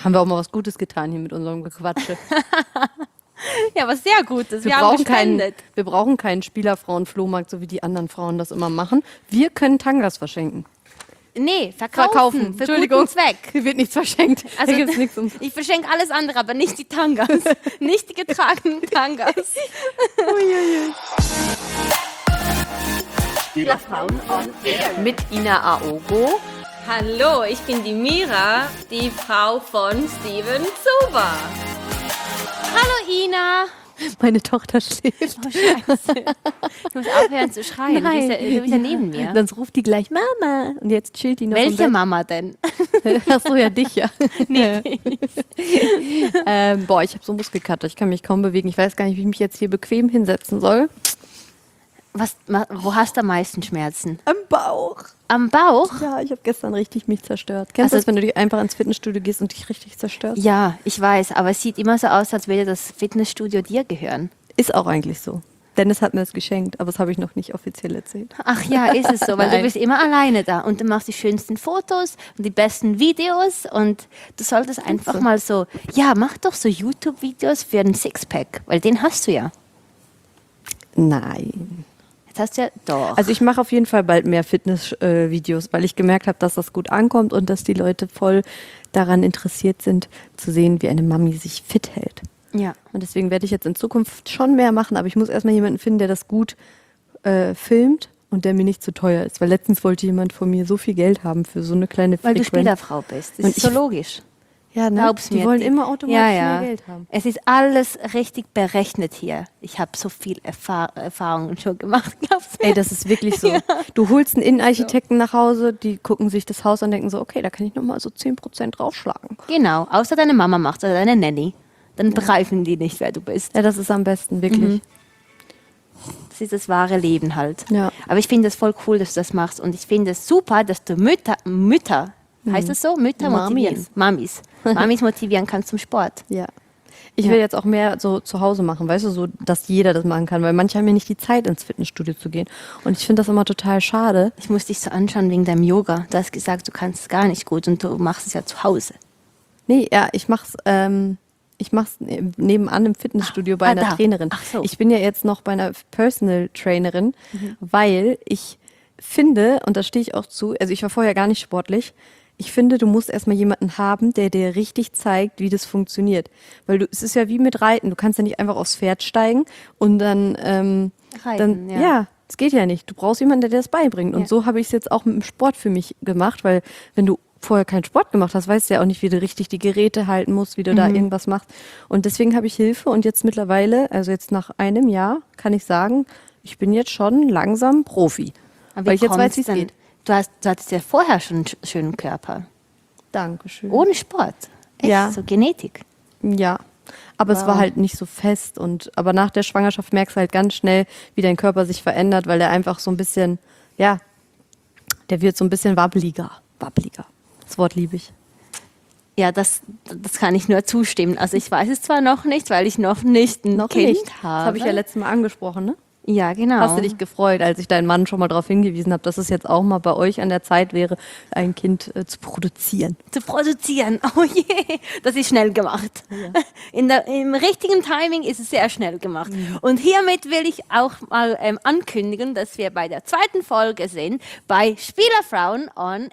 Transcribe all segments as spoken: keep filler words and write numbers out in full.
Haben wir auch mal was Gutes getan hier mit unserem Gequatsche. Ja, was sehr Gutes. Wir, Wir, brauchen haben keinen, gespendet. wir brauchen keinen Spielerfrauen-Flohmarkt, so wie die anderen Frauen das immer machen. Wir können Tangas verschenken. Nee, verkaufen. Verkaufen. Für Entschuldigung. guten Zweck. Hier wird nichts verschenkt. Also, Hier gibt's nichts um. ich verschenke alles andere, aber nicht die Tangas. Nicht die getragenen Tangas. Spielerfrauen on Air. Mit Ina Aogo. Hallo, ich bin die Mira, die Frau von Steven Zuber. Hallo Ina. Meine Tochter schläft. Oh Scheiße. Ich muss aufhören zu schreien. Du bist ja, du bist ja neben mir. Dann ruft die gleich Mama. Und jetzt chillt die noch im Welche Bett. Mama denn? Ach so, ja, dich ja. Nee. ähm, boah, ich habe so einen Muskelkater. Ich kann mich kaum bewegen. Ich weiß gar nicht, wie ich mich jetzt hier bequem hinsetzen soll. Was, wo hast du am meisten Schmerzen? Am Bauch. Am Bauch? Ja, ich habe gestern richtig mich zerstört. Kennst du Also- das, wenn du dich einfach ins Fitnessstudio gehst und dich richtig zerstörst? Ja, ich weiß, aber es sieht immer so aus, als würde das Fitnessstudio dir gehören. Ist auch eigentlich so. Dennis hat mir das geschenkt, aber das habe ich noch nicht offiziell erzählt. Ach ja, ist es so, weil du Nein. bist immer alleine da und du machst die schönsten Fotos und die besten Videos und du solltest einfach so. mal so, ja, mach doch so YouTube-Videos für einen Sixpack, weil den hast du ja. Nein. Jetzt hast du ja doch. Also ich mache auf jeden Fall bald mehr Fitness-Videos, weil ich gemerkt habe, dass das gut ankommt und dass die Leute voll daran interessiert sind, zu sehen, wie eine Mami sich fit hält. ja. Und deswegen werde ich jetzt in Zukunft schon mehr machen, aber ich muss erstmal jemanden finden, der das gut äh, filmt und der mir nicht zu teuer ist. Weil letztens wollte jemand von mir so viel Geld haben für so eine kleine Weil du Frequenz. Spielerfrau bist. Das Und ist so ich- logisch. Ja, ne? Glaub's Die mir. wollen immer automatisch ja, ja. mehr Geld haben. Es ist alles richtig berechnet hier. Ich habe so viel Erfahr Erfahrungen schon gemacht, glaubst du mir? Ey, das ist wirklich so. Du holst einen Innenarchitekten nach Hause, die gucken sich das Haus an und denken so, okay, da kann ich nochmal so zehn Prozent draufschlagen. Genau, außer deine Mama macht oder deine Nanny. Dann begreifen die nicht, wer du bist. Ja, das ist am besten, wirklich. Das ist das wahre Leben halt. Ja. Aber ich finde es voll cool, dass du das machst. Und ich finde es super, dass du Mütter, Mütter, heißt das so? Mütter motivieren. Mamis. Mamis. Mamis motivieren kannst zum Sport. Ja. Ich Ja. will jetzt auch mehr so zu Hause machen, weißt du, so, dass jeder das machen kann, weil manche haben ja nicht die Zeit, ins Fitnessstudio zu gehen. Und ich finde das immer total schade. Ich muss dich so anschauen wegen deinem Yoga. Du hast gesagt, du kannst es gar nicht gut und du machst es ja zu Hause. Nee, ja, ich mach's, ähm, ich mach's ne- nebenan im Fitnessstudio bei ah, einer da. Trainerin. Ach so. Ich bin ja jetzt noch bei einer Personal Trainerin, weil ich finde, und da stehe ich auch zu, also ich war vorher gar nicht sportlich, ich finde, du musst erstmal jemanden haben, der dir richtig zeigt, wie das funktioniert. Weil du, es ist ja wie mit Reiten, du kannst ja nicht einfach aufs Pferd steigen und dann, ähm, Reiten, dann ja. ja, das geht ja nicht. Du brauchst jemanden, der dir das beibringt. Und Ja. so habe ich es jetzt auch mit dem Sport für mich gemacht, weil wenn du vorher keinen Sport gemacht hast, weißt du ja auch nicht, wie du richtig die Geräte halten musst, wie du da irgendwas machst. Und deswegen habe ich Hilfe und jetzt mittlerweile, also jetzt nach einem Jahr, kann ich sagen, ich bin jetzt schon langsam Profi. Aber weil wie ich jetzt weiß, kommt's wie es denn? geht. Du, hast, du hattest ja vorher schon einen sch- schönen Körper. Dankeschön. Ohne Sport. Echt, Ja. so Genetik. Ja, aber es war Wow. halt nicht so fest. Und aber nach der Schwangerschaft merkst du halt ganz schnell, wie dein Körper sich verändert, weil er einfach so ein bisschen, ja, der wird so ein bisschen wabbeliger. Wabbeliger. Das Wort liebe ich. Ja, das, das kann ich nur zustimmen. Also ich weiß es zwar noch nicht, weil ich noch nicht ein Noch Kind nicht. habe. Das habe ich ja letztes Mal angesprochen, ne? Ja, genau. Hast du dich gefreut, als ich deinen Mann schon mal darauf hingewiesen habe, dass es jetzt auch mal bei euch an der Zeit wäre, ein Kind äh, zu produzieren? zu produzieren. Oh je, das ist schnell gemacht. In der, Im richtigen Timing ist es sehr schnell gemacht. Und hiermit will ich auch mal ähm, ankündigen, dass wir bei der zweiten Folge sind, bei Spielerfrauen on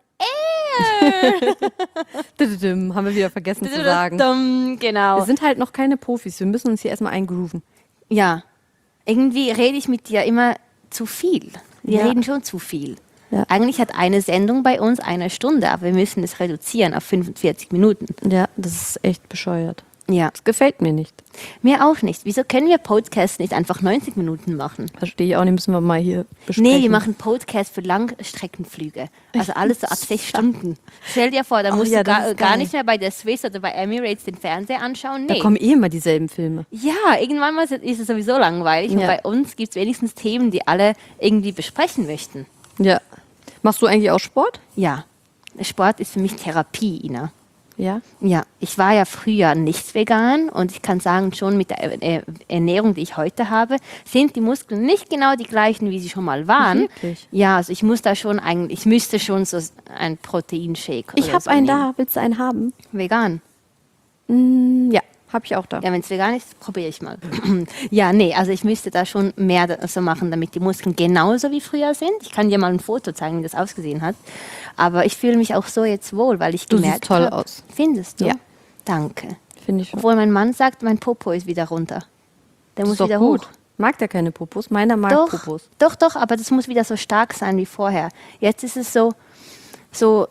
Air. Düdüdüm, haben wir wieder vergessen zu sagen. Dumm, genau. Wir sind halt noch keine Profis, wir müssen uns hier erstmal eingrooven. Ja, irgendwie rede ich mit dir immer zu viel. Wir Ja. reden schon zu viel. Ja. Eigentlich hat eine Sendung bei uns eine Stunde, aber wir müssen es reduzieren auf fünfundvierzig Minuten. Ja, das ist echt bescheuert. Ja, Das gefällt mir nicht. mir auch nicht. Wieso können wir Podcasts nicht einfach neunzig Minuten machen? Verstehe ich auch nicht, müssen wir mal hier besprechen. Nee, wir machen Podcasts für Langstreckenflüge. Also alles so ab sechs Stunden. Stell dir vor, da Oh musst ja, du das gar, ist gar geil. nicht mehr bei der Swiss oder bei Emirates den Fernseher anschauen. Da Nee. kommen eh immer dieselben Filme. Ja, irgendwann mal ist es sowieso langweilig. Und Ja. bei uns gibt es wenigstens Themen, die alle irgendwie besprechen möchten. Ja. Machst du eigentlich auch Sport? Ja, Sport ist für mich Therapie, Ina. Ja. Ja, ich war ja früher nicht vegan und ich kann sagen, schon mit der äh, Ernährung, die ich heute habe, sind die Muskeln nicht genau die gleichen, wie sie schon mal waren. Wirklich? Ja, also ich muss da schon eigentlich, ich müsste schon so ein Proteinshake Ich oder habe so einen nehmen. da. Willst du einen haben? Vegan. Mm, ja, habe ich auch da. Ja, wenn es vegan ist, probiere ich mal. Ja, nee, also ich müsste da schon mehr da- so machen, damit die Muskeln genauso wie früher sind. Ich kann dir mal ein Foto zeigen, wie das ausgesehen hat. Aber ich fühle mich auch so jetzt wohl, weil ich Du gemerkt siehst toll hab- aus. Findest du? Ja. Danke. Finde ich schon. Obwohl mein Mann sagt, mein Popo ist wieder runter. Der Das muss ist doch wieder gut. hoch. Mag der keine Popos? Meiner mag Doch, Popos. doch, doch, aber das muss wieder so stark sein wie vorher. Jetzt ist es so, so,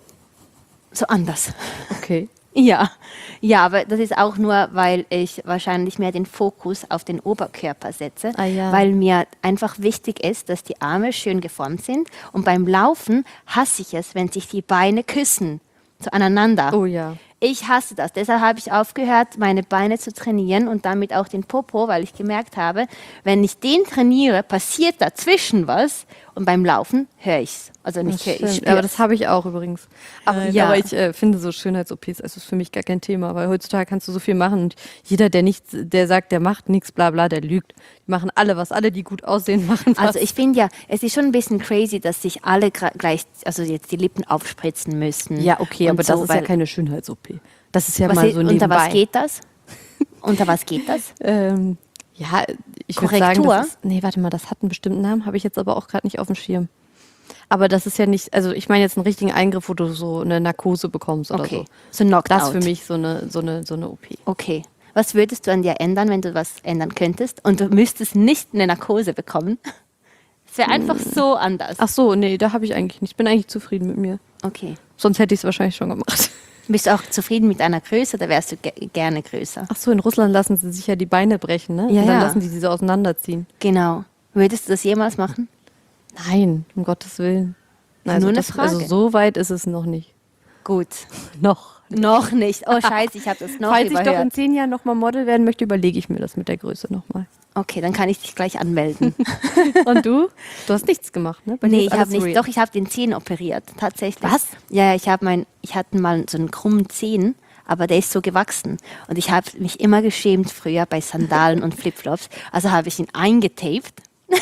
so anders. Okay. Ja, ja, aber das ist auch nur, weil ich wahrscheinlich mehr den Fokus auf den Oberkörper setze, Ah, ja. weil mir einfach wichtig ist, dass die Arme schön geformt sind und beim Laufen hasse ich es, wenn sich die Beine küssen, so aneinander. Oh ja. Ich hasse das. Deshalb habe ich aufgehört, meine Beine zu trainieren und damit auch den Popo, weil ich gemerkt habe, wenn ich den trainiere, passiert dazwischen was und beim Laufen höre ich es. Also nicht höre ich Stimmt. spür's. Aber das habe ich auch übrigens. Aber, ja. aber ich äh, finde so Schönheits-O Ps, also ist für mich gar kein Thema, weil heutzutage kannst du so viel machen und jeder, der nichts, der sagt, der macht nichts, bla bla, der lügt. Die machen alle was, alle, die gut aussehen, machen was. Also ich finde ja, es ist schon ein bisschen crazy, dass sich alle gra- gleich, also jetzt die Lippen aufspritzen müssen. ja, okay, und aber das so, ist ja weil- keine Schönheits-O P. Das ist ja was mal i- so unter nebenbei. was geht das? Unter was geht das? Ähm, ja, ich würde sagen, Korrektur? das ist, nee, warte mal, das hat einen bestimmten Namen, habe ich jetzt aber auch gerade nicht auf dem Schirm. Aber das ist ja nicht, also ich meine jetzt einen richtigen Eingriff, wo du so eine Narkose bekommst oder Okay, so. so knocked Das out. für mich so eine, so eine, so eine O P. Okay. Was würdest du an dir ändern, wenn du was ändern könntest und du müsstest nicht eine Narkose bekommen? Es wäre einfach so anders. Ach so, nee, da habe ich eigentlich nicht. Ich bin eigentlich zufrieden mit mir. Okay. Sonst hätte ich es wahrscheinlich schon gemacht. Bist du auch zufrieden mit deiner Größe oder wärst du ge gerne größer? Ach so, in Russland lassen sie sich ja die Beine brechen, ne? Ja, Und dann ja. lassen die sie so auseinanderziehen. Genau. Würdest du das jemals machen? Nein, um Gottes Willen. Also, Nur eine das, also Frage. so weit ist es noch nicht. Gut. Noch. Noch nicht. Oh scheiße, ich habe das noch Falls ich überhört. doch in zehn Jahren nochmal Model werden möchte, überlege ich mir das mit der Größe nochmal. Okay, dann kann ich dich gleich anmelden. Und du? Du hast nichts gemacht, ne? Bei dir Nee, ist ich habe alles nicht. real. Doch, ich habe den Zehen operiert, tatsächlich. Was? Ja, ja, ich habe mein, ich hatte mal so einen krummen Zehen, aber der ist so gewachsen. Und ich habe mich immer geschämt früher bei Sandalen und Flipflops. Also habe ich ihn eingetaped.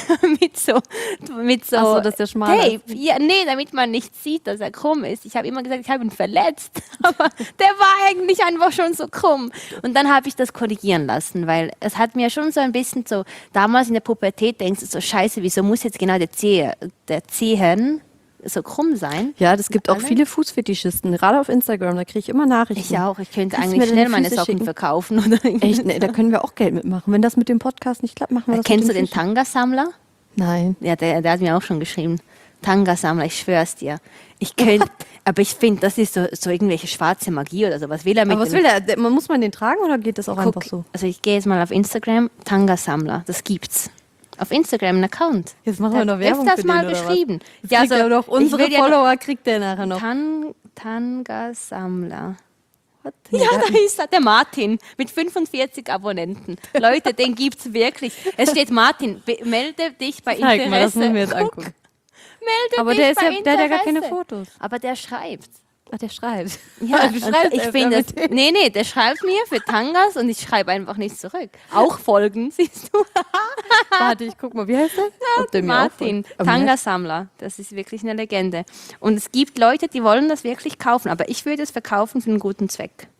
mit so, mit so, Ach so, dass der schmal Tape. Ja, nee, damit man nicht sieht, dass er krumm ist. Ich habe immer gesagt, ich habe ihn verletzt, aber der war eigentlich einfach schon so krumm. Und dann habe ich das korrigieren lassen, weil es hat mir schon so ein bisschen so, damals in der Pubertät denkst du so, scheiße, wieso muss jetzt genau der Zehe, der Zehen so krumm sein? Ja, das gibt auch Alle? viele Fußfetischisten, gerade auf Instagram, da kriege ich immer Nachrichten. Ich auch, ich könnte Kannst du eigentlich mir schnell deine meine Füße Socken schicken? verkaufen. Oder Echt, ne, da können wir auch Geld mitmachen. Wenn das mit dem Podcast nicht klappt, machen wir das Kennst du mit den den Füßen. Tanga-Sammler? Nein. Ja, der, der hat mir auch schon geschrieben. Tanga-Sammler, ich schwör's dir. Ich könnte, aber ich finde, das ist so, so irgendwelche schwarze Magie oder so. Was will er mit Aber was dem- will der? Der- man- Muss man den tragen oder geht das auch Guck, einfach so? Also ich gehe jetzt mal auf Instagram, Tanga-Sammler, das gibt's. Auf Instagram einen Account. Jetzt machen Der wir noch hat Werbung öfters für mal den, oder was? geschrieben. Jetzt kriegt er doch ich unsere will ja Follower kriegt der nachher noch. Tan Tanga-Sammler. Ja, da ist er, der Martin mit fünfundvierzig Abonnenten. Leute, den gibt's wirklich. Es steht Martin, be- melde dich bei Interesse. Zeig mal, das müssen wir jetzt Guck, angucken. Melde Aber dich der, ist bei ja, der hat ja gar keine Interesse. Fotos. Aber der schreibt. Ach, der schreibt. Ja, Du und schreibst ich öfter finde mit das. dem. Nee, nee, der schreibt mir für Tangas und ich schreibe einfach nicht zurück. Auch folgen, siehst du? Warte, ich guck mal, wie heißt der? Ob der mir Martin, auch folgt. Aber Tangasammler. Das ist wirklich eine Legende. Und es gibt Leute, die wollen das wirklich kaufen, aber ich würde es verkaufen für einen guten Zweck.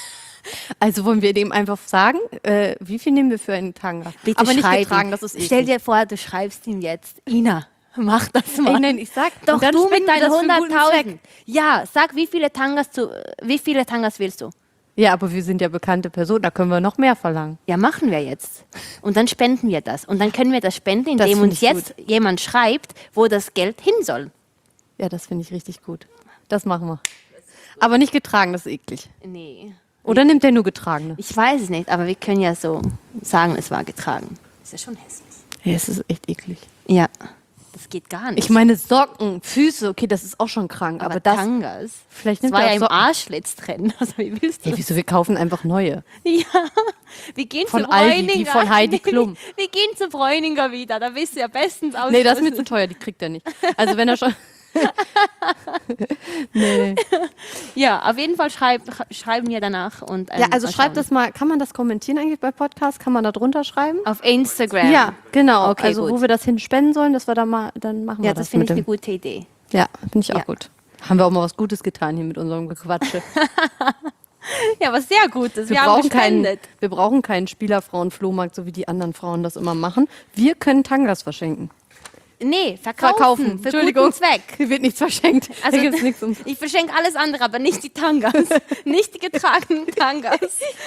Also wollen wir dem einfach sagen, äh, wie viel nehmen wir für einen Tanga? Bitte Aber nicht schreib getragen, ihm. das ist Stell eklig. dir vor, du schreibst ihm jetzt, Ina, mach das mal. Ey, nein, ich sag, Doch, und dann du spenden mit wir deinen das für einen guten Zweck. hunderttausend. Ja, sag, wie viele Tangas du, wie viele Tangas willst du? Ja, aber wir sind ja bekannte Personen, da können wir noch mehr verlangen. Ja, machen wir jetzt. Und dann spenden wir das. Und dann können wir das spenden, Das indem find uns ich jetzt jemand schreibt, wo das Geld hin soll. Ja, das finde ich richtig gut. Das machen wir. Aber nicht getragen, das ist eklig. Nee. Oder nimmt der nur getragene? Ich weiß es nicht, aber wir können ja so sagen, es war getragen. Ist ja schon hässlich. Ja, es ist echt eklig. Ja, das geht gar nicht. Ich meine Socken, Füße, okay, das ist auch schon krank. Aber, aber das, Tangas, vielleicht das nimmt war er ja auch im Socken. Arschlitz drin. Also wie willst du Ja, wieso, wir kaufen einfach neue. Ja, wir gehen Von zu Aldi, Bräuninger. die von Heidi Klum. Wir gehen zu Bräuninger wieder, da bist du ja bestens aus. Nee, das ist mir zu teuer, die kriegt er nicht. Also wenn er schon... nee. Ja, auf jeden Fall schreib, schreiben wir danach. Und, ähm, Ja, also mal schreibt schauen. das mal, kann man das kommentieren eigentlich bei Podcasts? Kann man da drunter schreiben? Auf Instagram. Ja, genau. Okay, also gut. wo wir das hinspenden sollen, dass wir da mal, dann machen Ja, wir das das finde ich mit eine dem. gute Idee. Ja, finde ich auch Ja. gut. Haben wir auch mal was Gutes getan hier mit unserem Gequatsche. Ja, was sehr gut ist. Wir, Wir, haben brauchen keinen, gespendet. wir brauchen keinen Spielerfrauen-Flohmarkt, so wie die anderen Frauen das immer machen. Wir können Tangas verschenken. Nee, verkaufen. Verkaufen. Für Entschuldigung. guten Zweck. Hier wird nichts verschenkt. Also, da gibt's nichts um. ich verschenke alles andere, aber nicht die Tangas. Nicht die getragenen Tangas.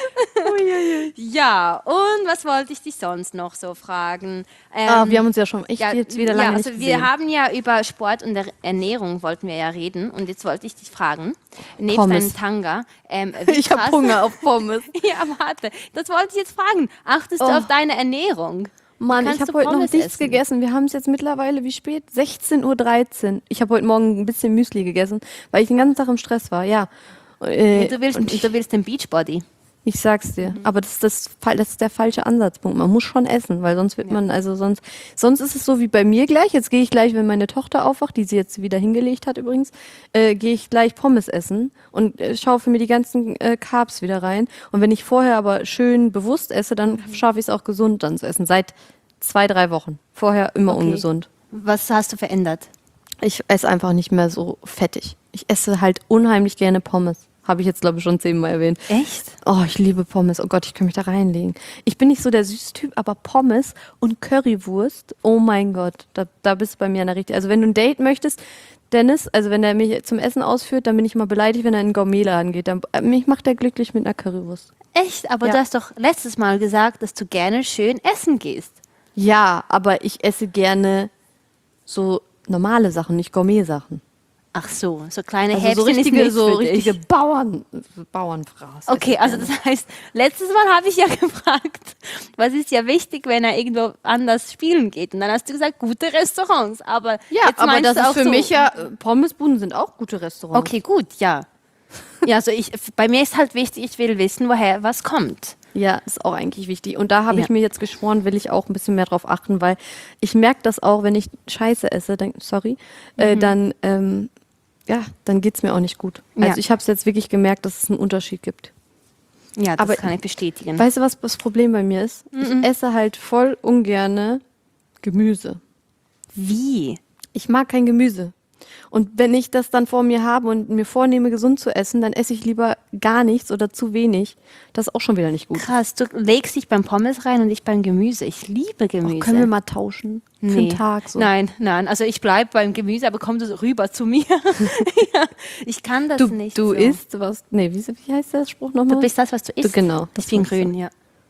Ja, und was wollte ich dich sonst noch so fragen? Ähm, Ah, wir haben uns ja schon echt ja, jetzt wieder lange ja, also nicht wir gesehen. haben ja über Sport und Er- Ernährung wollten wir ja reden und jetzt wollte ich dich fragen, nebst Pommes. deinem Tanga, ähm, wie Ich habe krass- Hunger auf Pommes. Ja, warte, das wollte ich jetzt fragen. Achtest du Oh. auf deine Ernährung? Mann, Kannst ich habe du heute noch Pommes nichts essen? gegessen. Wir haben es jetzt mittlerweile, wie spät? sechzehn Uhr dreizehn. Ich habe heute Morgen ein bisschen Müsli gegessen, weil ich den ganzen Tag im Stress war. Ja. Äh, Du willst, und ich, du willst den Beachbody. ich sag's dir. Aber das ist, das, Fall- das ist der falsche Ansatzpunkt. Man muss schon essen, weil sonst wird man, also sonst, sonst ist es so wie bei mir gleich. Jetzt gehe ich gleich, wenn meine Tochter aufwacht, die sie jetzt wieder hingelegt hat übrigens, äh, gehe ich gleich Pommes essen und äh, schaufe mir die ganzen äh, Carbs wieder rein. Und wenn ich vorher aber schön bewusst esse, dann schaffe ich es auch gesund dann zu essen. Seit zwei, drei Wochen. Vorher immer Okay. ungesund. Was hast du verändert? Ich esse einfach nicht mehr so fettig. Ich esse halt unheimlich gerne Pommes. Habe ich jetzt, glaube ich, schon zehnmal erwähnt. Echt? Oh, ich liebe Pommes. Oh Gott, ich kann mich da reinlegen. Ich bin nicht so der Süßtyp, aber Pommes und Currywurst, oh mein Gott, da, da bist du bei mir an der richtigen. Also wenn du ein Date möchtest, Dennis, also wenn er mich zum Essen ausführt, dann bin ich immer beleidigt, wenn er in einen Gourmetladen geht. Dann, äh, mich macht er glücklich mit einer Currywurst. Echt? Aber Ja. du hast doch letztes Mal gesagt, dass du gerne schön essen gehst. Ja, aber ich esse gerne so normale Sachen, nicht Gourmet-Sachen. Ach so, so kleine Also Häppchen so richtige, ist nicht so für dich. richtige Bauern, Bauernfraß. Okay, also das heißt, letztes Mal habe ich ja gefragt, was ist ja wichtig, wenn er irgendwo anders spielen geht. Und dann hast du gesagt, gute Restaurants. Aber Ja, jetzt aber meinst das du ist auch für so, mich ja, äh, Pommesbuden sind auch gute Restaurants. Okay, gut, ja. Ja, also ich, bei mir ist halt wichtig, ich will wissen, woher was kommt. Ja, ist auch eigentlich wichtig. Und da habe Ja. ich mir jetzt geschworen, will ich auch ein bisschen mehr drauf achten, weil ich merke das auch, wenn ich Scheiße esse, dann, sorry, äh, dann, ähm, ja, dann geht's mir auch nicht gut. Ja. Also ich habe es jetzt wirklich gemerkt, dass es einen Unterschied gibt. Ja, das Aber- kann ich bestätigen. Weißt du, was das Problem bei mir ist? Ich esse halt voll ungerne Gemüse. Wie? Ich mag kein Gemüse. Und wenn ich das dann vor mir habe und mir vornehme, gesund zu essen, dann esse ich lieber gar nichts oder zu wenig. Das ist auch schon wieder nicht gut. Krass, du legst dich beim Pommes rein und ich beim Gemüse. Ich liebe Gemüse. Oh, können wir mal tauschen? Für Nee. einen Tag so. Nein, nein. Also ich bleibe beim Gemüse, aber komm du rüber zu mir. Ja, ich kann das Du, nicht. du so. isst was. Nee, wie, wie heißt der Spruch nochmal? Du bist das, was du isst. Du, genau, das Ich bin meinst du. grün, ja.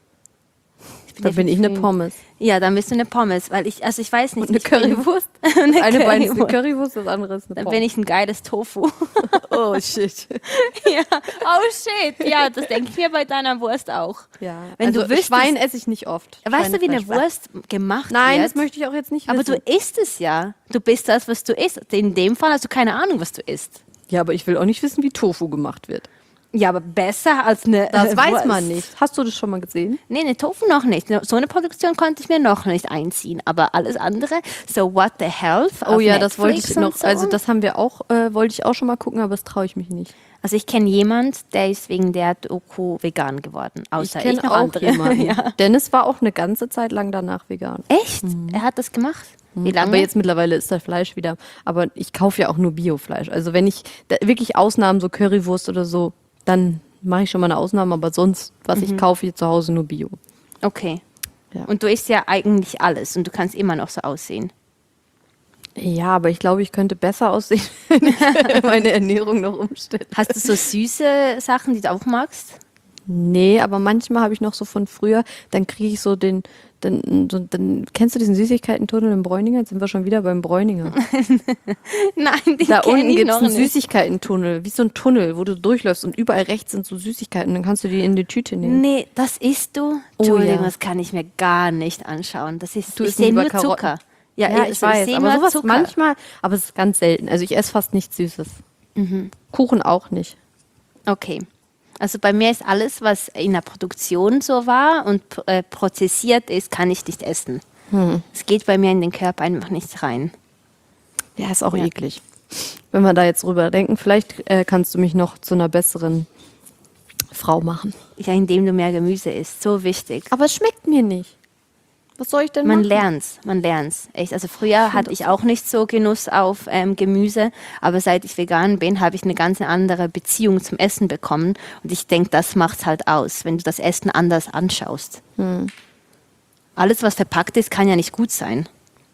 Da bin ich eine Pommes. Ja, dann bist du eine Pommes, weil ich, also ich weiß nicht. Und eine ich bin- Currywurst. eine Das eine Bein ist eine Currywurst. Currywurst, das andere ist eine Dann Pommes. bin ich ein geiles Tofu. Oh shit. Ja. Oh shit. Ja, das denke ich mir bei deiner Wurst auch. Ja, Wenn also du wüsstest- Schwein esse ich nicht oft. Weißt du, wie eine Schweinefleisch. Wurst gemacht Nein, wird? das möchte ich auch jetzt nicht Aber wissen. du isst es ja. Du bist das, was du isst. In dem Fall hast du keine Ahnung, was du isst. Ja, aber ich will auch nicht wissen, wie Tofu gemacht wird. Ja, aber besser als eine Das äh, weiß Wurst. man nicht. Hast du das schon mal gesehen? Nee, eine Tofu noch nicht. So eine Produktion konnte ich mir noch nicht einziehen. Aber alles andere, so What the Health Oh auf ja, das wollte Netflix ich und noch. So. Also das haben wir auch, äh, wollte ich auch schon mal gucken, aber das traue ich mich nicht. Also ich kenne jemand, der ist wegen der Doku vegan geworden. Außer ich ich, kenne noch auch andere. jemanden. Ja. Dennis war auch eine ganze Zeit lang danach vegan. Echt? Er hat das gemacht? Wie lange? Aber jetzt mittlerweile ist das Fleisch wieder. Aber ich kaufe ja auch nur Biofleisch. Also wenn ich da wirklich Ausnahmen, so Currywurst oder so, dann mache ich schon mal eine Ausnahme. Aber sonst, was ich kaufe hier zu Hause, nur Bio. Okay. Ja. Und du isst ja eigentlich alles und du kannst immer noch so aussehen. Ja, aber ich glaube, ich könnte besser aussehen, wenn ich meine Ernährung noch umstelle. Hast du so süße Sachen, die du auch magst? Nee, aber manchmal habe ich noch so von früher, dann kriege ich so den, dann, so, dann kennst du diesen Süßigkeiten-Tunnel in Bräuninger? Jetzt sind wir schon wieder beim Bräuninger. Nein, die Da kenn unten ich gibt es noch einen nicht. Süßigkeiten-Tunnel, wie so ein Tunnel, wo du durchläufst und überall rechts sind so Süßigkeiten. Dann kannst du die in die Tüte nehmen. Nee, das isst du? Oh, Entschuldigung, ja. das kann ich mir gar nicht anschauen. Das ist, Du ich isst sehe lieber nur Karotten. Zucker. Ja, also ich weiß, sehe aber nur sowas Zucker. manchmal, aber es ist ganz selten. Also ich esse fast nichts Süßes. Kuchen auch nicht. Okay. Also bei mir ist alles, was in der Produktion so war und äh, prozessiert ist, kann ich nicht essen. Hm. Es geht bei mir in den Körper einfach nicht rein. Ja, ist auch Ja. eklig. Wenn wir da jetzt drüber denken, vielleicht äh, kannst du mich noch zu einer besseren Frau machen. Ja, indem du mehr Gemüse isst. So wichtig. Aber es schmeckt mir nicht. Was soll ich denn Man machen? lernt's, man lernt's. Echt. Also früher hatte ich auch nicht so Genuss auf ähm, Gemüse, aber seit ich vegan bin, habe ich eine ganz andere Beziehung zum Essen bekommen. Und ich denke, das macht's halt aus, wenn du das Essen anders anschaust. Hm. Alles, was verpackt ist, kann ja nicht gut sein.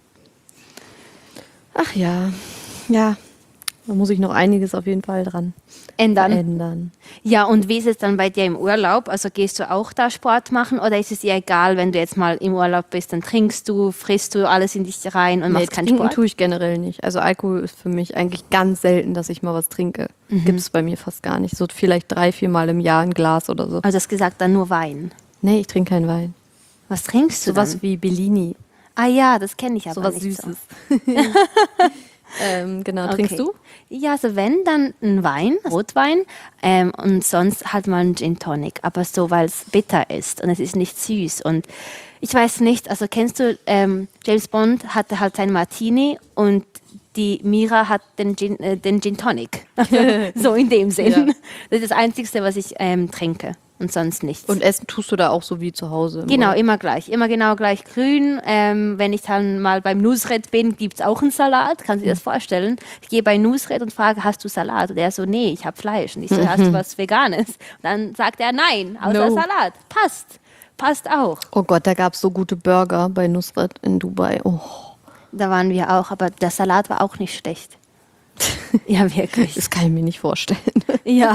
Ach ja, ja. Da muss ich noch einiges auf jeden Fall dran Ändern. ändern. Ja, und wie ist es dann bei dir im Urlaub? Also gehst du auch da Sport machen oder ist es dir egal, wenn du jetzt mal im Urlaub bist, dann trinkst du, frisst du alles in dich rein und Nee, machst keinen trinken Sport? tue ich generell nicht. Also Alkohol ist für mich eigentlich ganz selten, dass ich mal was trinke. Mhm. Gibt es bei mir fast gar nicht. So vielleicht drei, vier Mal im Jahr ein Glas oder so. Also du hast gesagt, dann nur Wein. Nee, ich trinke keinen Wein. Was trinkst du Sowas dann? wie Bellini. Ah ja, das kenne ich aber Sowas nicht Süßes. so. ähm, genau, Okay. trinkst du? Ja, also wenn, dann ein Wein, Rotwein ähm, und sonst halt mal ein Gin Tonic, aber so, weil es bitter ist und es ist nicht süß und ich weiß nicht, also kennst du, ähm, James Bond hatte halt sein Martini und die Mira hat den Gin, äh, den Gin Tonic, so in dem Sinn. Ja. Das ist das Einzige, was ich ähm, trinke und sonst nichts. Und essen tust du da auch so wie zu Hause? im Genau, Urlaub? immer gleich. Immer genau gleich grün. Ähm, wenn ich dann mal beim Nusret bin, gibt es auch einen Salat. Kannst du dir das vorstellen? Ich gehe bei Nusret und frage, hast du Salat? Und er so, nee, ich habe Fleisch. Und ich so, hast du was Veganes? Und dann sagt er, nein, außer No. Salat. Passt. Passt auch. Oh Gott, da gab es so gute Burger bei Nusret in Dubai. Oh, Da waren wir auch, aber der Salat war auch nicht schlecht. Ja, wirklich. das kann ich mir nicht vorstellen. Ja,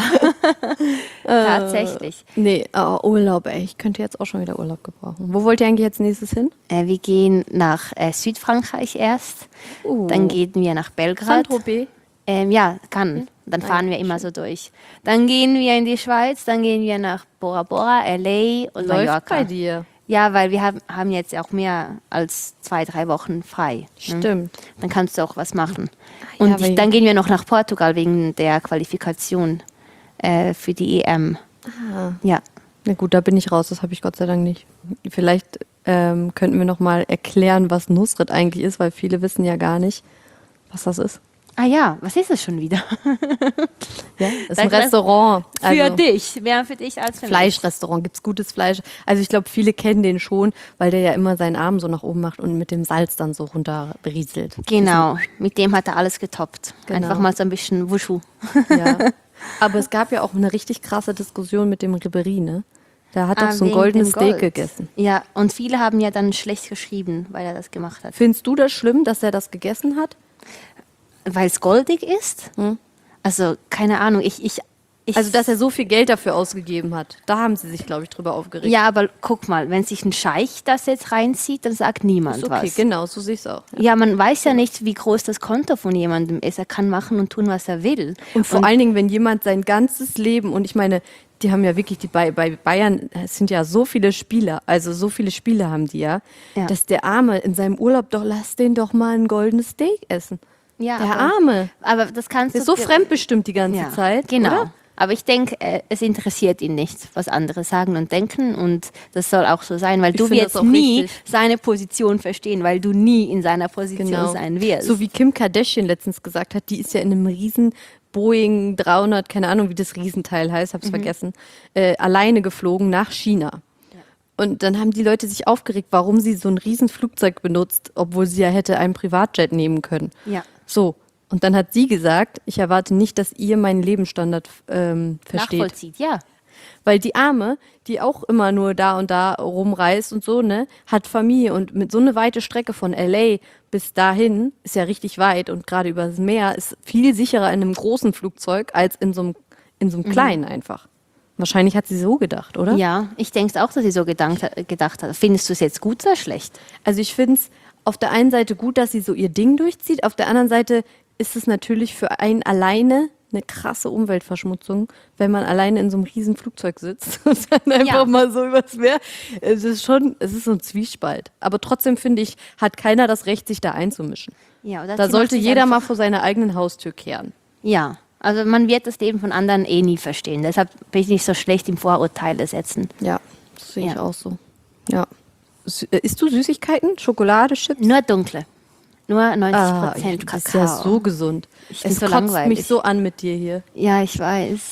tatsächlich. Nee, oh, Urlaub, ey. Ich könnte jetzt auch schon wieder Urlaub gebrauchen. Wo wollt ihr eigentlich jetzt nächstes hin? Äh, wir gehen nach äh, Südfrankreich erst. Uh. Dann gehen wir nach Belgrad. Saint-Tropez. Ähm, ja, kann. Dann fahren wir immer so durch. Dann gehen wir in die Schweiz, dann gehen wir nach Bora Bora, L A und Läuft Mallorca. bei dir. Ja, weil wir haben, haben jetzt auch mehr als zwei, drei Wochen frei. ne? Stimmt. Dann kannst du auch was machen. ja, Und aber- ich, dann gehen wir noch nach Portugal wegen der Qualifikation äh, für die E M. Ah. Ja. Na gut, da bin ich raus. Das habe ich Gott sei Dank nicht. Vielleicht ähm, könnten wir noch mal erklären, was Nusret eigentlich ist, weil viele wissen ja gar nicht, was das ist. Ah ja, was ist es schon wieder? Ja, das ist ein Sag das Restaurant. Für Also dich. Mehr für dich als für mich. Fleischrestaurant, gibt's gutes Fleisch. Also ich glaube, viele kennen den schon, weil der ja immer seinen Arm so nach oben macht und mit dem Salz dann so runterrieselt. Genau, mit dem hat er alles getoppt. Genau. Einfach mal so ein bisschen Wushu. Ja. Aber es gab ja auch eine richtig krasse Diskussion mit dem Ribéry, ne? Da hat Ah, doch so ein wegen goldenes dem Steak Gold. gegessen. Ja, und viele haben ja dann schlecht geschrieben, weil er das gemacht hat. Findest du das schlimm, dass er das gegessen hat? Weil es goldig ist? Also, keine Ahnung, ich, ich, ich... Also, dass er so viel Geld dafür ausgegeben hat. Da haben sie sich, glaube ich, drüber aufgeregt. Ja, aber guck mal, wenn sich ein Scheich das jetzt reinzieht, dann sagt niemand ist okay, was. genau, so sehe ich es auch. Ja. Ja, man weiß ja nicht, wie groß das Konto von jemandem ist. Er kann machen und tun, was er will. Und vor allen Dingen, wenn jemand sein ganzes Leben, und ich meine, die haben ja wirklich, die bei, bei Bayern, es sind ja so viele Spieler, also so viele Spiele haben die ja, Ja. dass der Arme in seinem Urlaub, doch lass den doch mal ein goldenes Steak essen. Ja, Der aber, Arme. aber das kannst Der du... ist so fremdbestimmt die ganze ja, Zeit. Genau. Oder? Aber ich denke, äh, es interessiert ihn nicht, was andere sagen und denken und das soll auch so sein, weil Ich du finde wirst das auch nie richtig. seine Position verstehen, weil du nie in seiner Position Genau. sein wirst. So wie Kim Kardashian letztens gesagt hat, die ist ja in einem riesen Boeing dreihundert, keine Ahnung, wie das Riesenteil heißt, Mhm. hab's vergessen, äh, alleine geflogen nach China. Und dann haben die Leute sich aufgeregt, warum sie so ein Riesenflugzeug benutzt, obwohl sie ja hätte einen Privatjet nehmen können. Ja. So. Und dann hat sie gesagt, ich erwarte nicht, dass ihr meinen Lebensstandard ähm, versteht. Nachvollzieht, ja. Weil die Arme, die auch immer nur da und da rumreist und so, ne, hat Familie und mit so eine weite Strecke von L A bis dahin ist ja richtig weit und gerade übers Meer ist viel sicherer in einem großen Flugzeug als in so einem, in so einem kleinen einfach. Wahrscheinlich hat sie so gedacht, oder? Ja, ich denke auch, dass sie so gedankt, gedacht hat. Findest du es jetzt gut oder schlecht? Also ich finde es auf der einen Seite gut, dass sie so ihr Ding durchzieht, auf der anderen Seite ist es natürlich für einen alleine eine krasse Umweltverschmutzung, wenn man alleine in so einem riesen Flugzeug sitzt und dann einfach Ja. mal so übers Meer. Es ist schon, es ist so ein Zwiespalt. Aber trotzdem finde ich, hat keiner das Recht, sich da einzumischen. Ja, oder Da sie sollte macht sich jeder mal einfach- vor seiner eigenen Haustür kehren. Ja, also man wird das Leben von anderen eh nie verstehen. Deshalb bin ich nicht so schlecht im Vorurteile setzen. Ja, das sehe ich Ja. auch so. Ja. Sü- äh, Isst du Süßigkeiten? Schokolade, Chips? Nur dunkle. Nur neunzig Ah, Prozent das ist Kakao. ja so gesund. Ich Es find's so kotzt langweilig. mich so an mit dir hier. Ja, ich weiß. Ich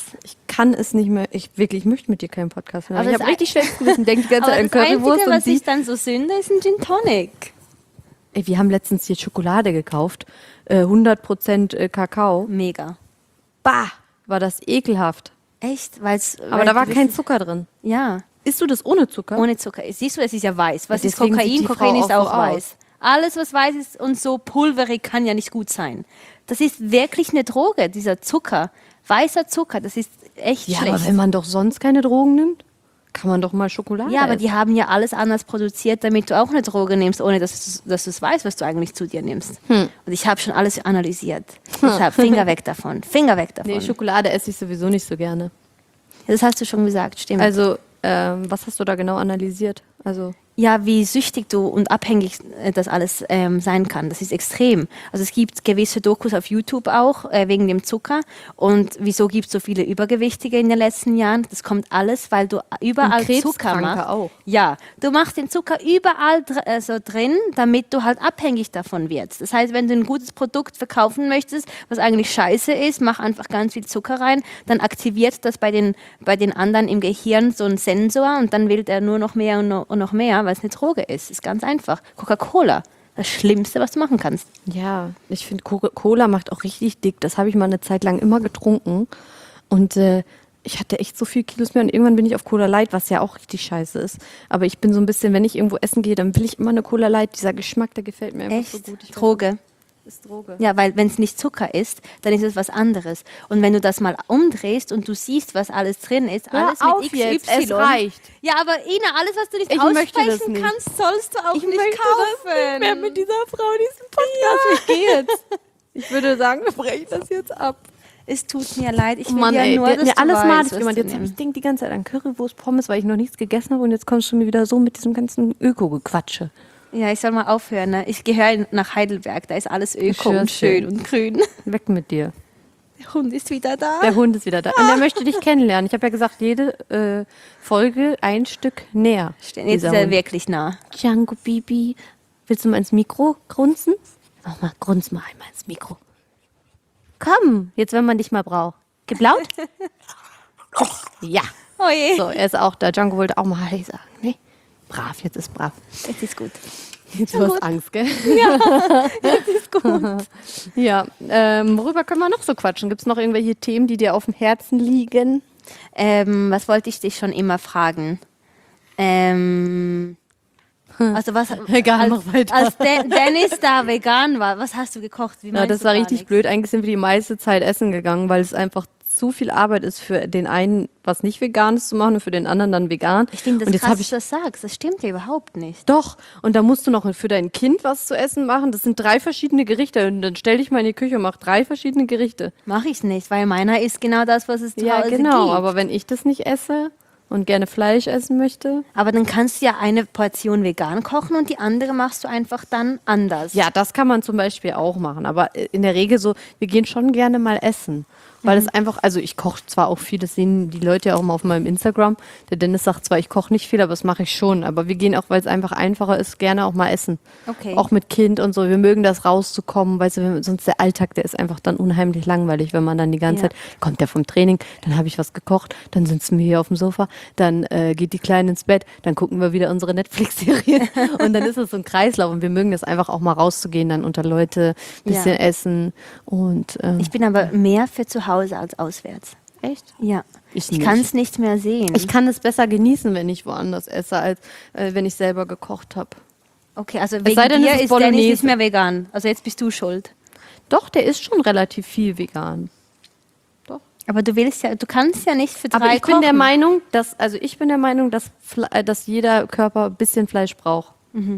kann es nicht mehr, ich wirklich, ich möchte mit dir keinen Podcast mehr. Aber Ich das habe richtig schlechtes Gewissen, denke die ganze Aber Zeit an das Currywurst Einzige, und was sie. ich dann so sünde, ist ein Gin Tonic. Ey, wir haben letztens hier Schokolade gekauft, äh, hundert Prozent äh, Kakao. Mega. Bah, war das ekelhaft. Echt? Weil's, Aber weil da war du kein wissen- Zucker drin. Ja, Isst du das ohne Zucker? ohne Zucker. Siehst du, es ist ja weiß. Was Ja, ist deswegen sieht Kokain? die Frau Kokain ist auch auch so weiß. aus. Alles, was weiß ist und so pulverig, kann ja nicht gut sein. Das ist wirklich eine Droge, dieser Zucker. Weißer Zucker, das ist echt Ja, schlecht. aber wenn man doch sonst keine Drogen nimmt, kann man doch mal Schokolade Ja, aber essen. die haben ja alles anders produziert, damit du auch eine Droge nimmst, ohne dass du dass du es weißt, was du eigentlich zu dir nimmst. Hm. Und ich habe schon alles analysiert. Deshalb Finger weg davon. Finger weg davon. Nee, Schokolade esse ich sowieso nicht so gerne. Das hast du schon gesagt, stimmt. Also, ähm, was hast du da genau analysiert? Also, Ja, wie süchtig du und abhängig äh, das alles ähm, sein kann. Das ist extrem. Also es gibt gewisse Dokus auf YouTube auch äh, wegen dem Zucker. Und wieso gibt es so viele Übergewichtige in den letzten Jahren? Das kommt alles, weil du überall Und Zucker Krebskranke machst. auch. Ja, du machst den Zucker überall dr äh, so drin, damit du halt abhängig davon wirst. Das heißt, wenn du ein gutes Produkt verkaufen möchtest, was eigentlich scheiße ist, mach einfach ganz viel Zucker rein, dann aktiviert das bei den, bei den anderen im Gehirn so einen Sensor und dann will der nur noch mehr und noch, und noch mehr, weil es eine Droge ist. Ist ganz einfach. Coca-Cola, das Schlimmste, was du machen kannst. ja, ich finde, Cola macht auch richtig dick. Das habe ich mal eine Zeit lang immer getrunken. Und äh, ich hatte echt so viel Kilos mehr. Und irgendwann bin ich auf Cola Light, was ja auch richtig scheiße ist. Aber ich bin so ein bisschen, wenn ich irgendwo essen gehe, dann will ich immer eine Cola Light. Dieser Geschmack, der gefällt mir einfach Echt? so gut. Ich weiß Droge. nicht, ist Droge. Ja, weil wenn es nicht Zucker ist, dann ist es was anderes. Und wenn du das mal umdrehst und du siehst, was alles drin ist, Hör alles auf mit X Y. jetzt, es reicht. Ja, aber Ina, alles, was du nicht Ich möchte das aussprechen nicht. kannst, sollst du auch Ich nicht möchte kaufen. das nicht mehr mit dieser Frau diesen Podcast. Ich gehe jetzt. Ich würde sagen, wir brechen das jetzt ab. Es tut mir leid, ich will Mann, ja ey, nur, der, dass der du alles weißt, malig was gemacht. du Jetzt habe ich nimmst. denk die ganze Zeit an Currywurst, Pommes, weil ich noch nichts gegessen habe und jetzt kommst du mir wieder so mit diesem ganzen Öko-Gequatsche. Ja, ich soll mal aufhören. Ne? Ich gehöre nach Heidelberg, da ist alles Öko schwör's und schön dir. und grün. Weg mit dir. Der Hund ist wieder da. Der Hund ist wieder da. Und der möchte dich kennenlernen. Ich habe ja gesagt, jede äh, Folge ein Stück näher. Jetzt ist dieser er Hund. wirklich nah. Django Bibi. Willst du mal ins Mikro grunzen? Mach mal, grunz mal einmal ins Mikro. Komm, jetzt wenn man dich mal braucht. Gib laut. Ja. Oh je, So, er ist auch da. Django wollte auch mal Hi sagen. Nee? Brav, jetzt ist brav. jetzt ist gut. Jetzt Ja, du gut. hast Angst, gell? Jetzt ist gut. Ja, ähm, worüber können wir noch so quatschen? Gibt es noch irgendwelche Themen, die dir auf dem Herzen liegen? Ähm, was wollte ich dich schon immer fragen? Ähm, also was, Egal, als, mach weiter. als De Dennis da vegan war, was hast du gekocht? Wie Ja, meinst das du war gar richtig nichts? blöd. Eigentlich sind wir die meiste Zeit essen gegangen, weil es einfach zu viel Arbeit ist für den einen, was nicht vegan ist zu machen und für den anderen dann vegan. Ich finde das und jetzt krass, habe dass ich du das sagst. Das stimmt ja überhaupt nicht. doch. Und da musst du noch für dein Kind was zu essen machen. Das sind drei verschiedene Gerichte. Und dann stell dich mal in die Küche und mach drei verschiedene Gerichte. Mache ich nicht, weil meiner ist genau das, was es zu Ja, Hause genau. gibt. Aber wenn ich das nicht esse und gerne Fleisch essen möchte. Aber dann kannst du ja eine Portion vegan kochen und die andere machst du einfach dann anders. Ja, das kann man zum Beispiel auch machen. Aber in der Regel so, wir gehen schon gerne mal essen. Weil es einfach, also ich koche zwar auch viel, das sehen die Leute ja auch mal auf meinem Instagram. Der Dennis sagt zwar, ich koche nicht viel, aber das mache ich schon. Aber wir gehen auch, weil es einfach einfacher ist, gerne auch mal essen. Okay. Auch mit Kind und so. Wir mögen das rauszukommen, weil sonst der Alltag, der ist einfach dann unheimlich langweilig, wenn man dann die ganze Ja. Zeit, kommt der vom Training, dann habe ich was gekocht, dann sitzen wir hier auf dem Sofa, dann äh, geht die Kleine ins Bett, dann gucken wir wieder unsere Netflix-Serie und dann ist es so ein Kreislauf und wir mögen das einfach auch mal rauszugehen, dann unter Leute, bisschen Ja. essen und ähm, Ich bin aber mehr für zu Hause als auswärts. echt? Ja. Ich Ich nicht. kann es nicht mehr sehen. Ich kann es besser genießen, wenn ich woanders esse, als äh, wenn ich selber gekocht habe. okay, also wegen sei denn, dir es ist ist Dennis Bolognese. nicht mehr vegan. Also jetzt bist du schuld. Doch, der ist schon relativ viel vegan. Aber du willst ja, du kannst ja nicht für drei Aber ich kochen. bin der Meinung, dass, also ich bin der Meinung, dass, Fle- äh, dass jeder Körper ein bisschen Fleisch braucht.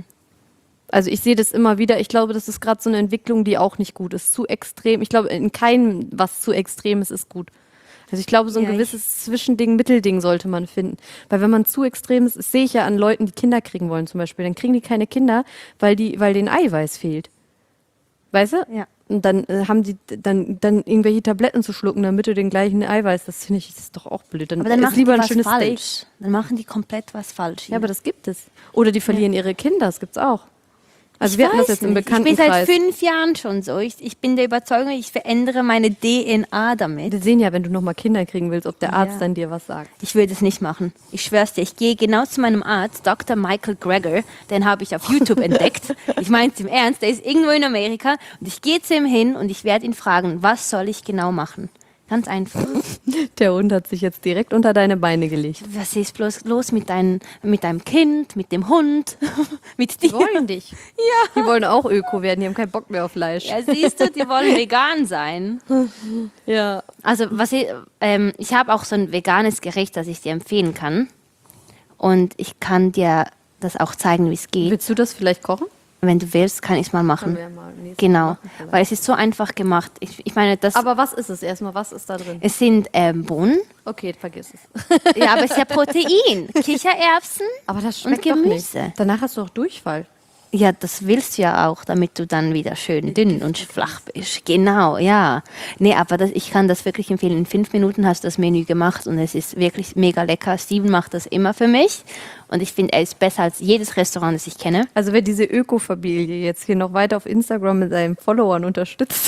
Also ich sehe das immer wieder. Ich glaube, das ist gerade so eine Entwicklung, die auch nicht gut ist. Zu extrem. Ich glaube, in keinem, was zu extrem ist, ist gut. Also ich glaube, so ein Ja, ich- gewisses Zwischending, Mittelding sollte man finden. Weil wenn man zu extrem ist, das sehe ich ja an Leuten, die Kinder kriegen wollen zum Beispiel. Dann kriegen die keine Kinder, weil, die, weil denen Eiweiß fehlt. Weißt du? Ja. Und dann äh, haben die dann, dann irgendwelche Tabletten zu schlucken, damit du den gleichen Eiweiß, das finde ich, das ist doch auch blöd. Dann, Aber dann isst machen lieber die ein was schönes falsch. Steak. Dann machen die komplett was falsch. Ja, aber das gibt es. Oder die verlieren ihre Kinder, das gibt's auch. Also Ich wir hatten das weiß jetzt im nicht. Ich bin Bekanntenkreis. seit fünf Jahren schon so. Ich, ich bin der Überzeugung, ich verändere meine D N A damit. Wir sehen ja, wenn du nochmal Kinder kriegen willst, ob der Arzt Ja. dann dir was sagt. Ich würde es nicht machen. Ich schwör's dir, ich gehe genau zu meinem Arzt, Doktor Michael Greger, den habe ich auf YouTube entdeckt. Ich meine es im Ernst, der ist irgendwo in Amerika und ich gehe zu ihm hin und ich werde ihn fragen, was soll ich genau machen? Ganz einfach. Der Hund hat sich jetzt direkt unter deine Beine gelegt. Was ist bloß los mit, dein, mit deinem Kind, mit dem Hund, mit dir? Die wollen dich. Ja. Die wollen auch Öko werden, die haben keinen Bock mehr auf Fleisch. Ja, siehst du, die wollen vegan sein. Ja. Also was ich, ähm, ich habe auch so ein veganes Gericht, das ich dir empfehlen kann. Und ich kann dir das auch zeigen, wie es geht. Willst du das vielleicht kochen? Wenn du willst, kann ich es mal machen. Können wir mal nächstes Mal Genau, machen vielleicht. weil es ist so einfach gemacht. Ich, ich meine, das, Aber was ist es erstmal? Was ist da drin? es sind ähm, Bohnen. Okay, vergiss es. Ja, aber es ist ja Protein. Kichererbsen. Aber das Und schmeckt doch nicht. Gemüse. Danach hast du auch Durchfall. Ja, das willst du ja auch, damit du dann wieder schön dünn und flach bist. Genau, ja. Nee, aber das, ich kann das wirklich empfehlen. In fünf Minuten hast du das Menü gemacht und es ist wirklich mega lecker. Steven macht das immer für mich und ich finde, er ist besser als jedes Restaurant, das ich kenne. Also wer diese Öko-Familie jetzt hier noch weiter auf Instagram mit seinen Followern unterstützt.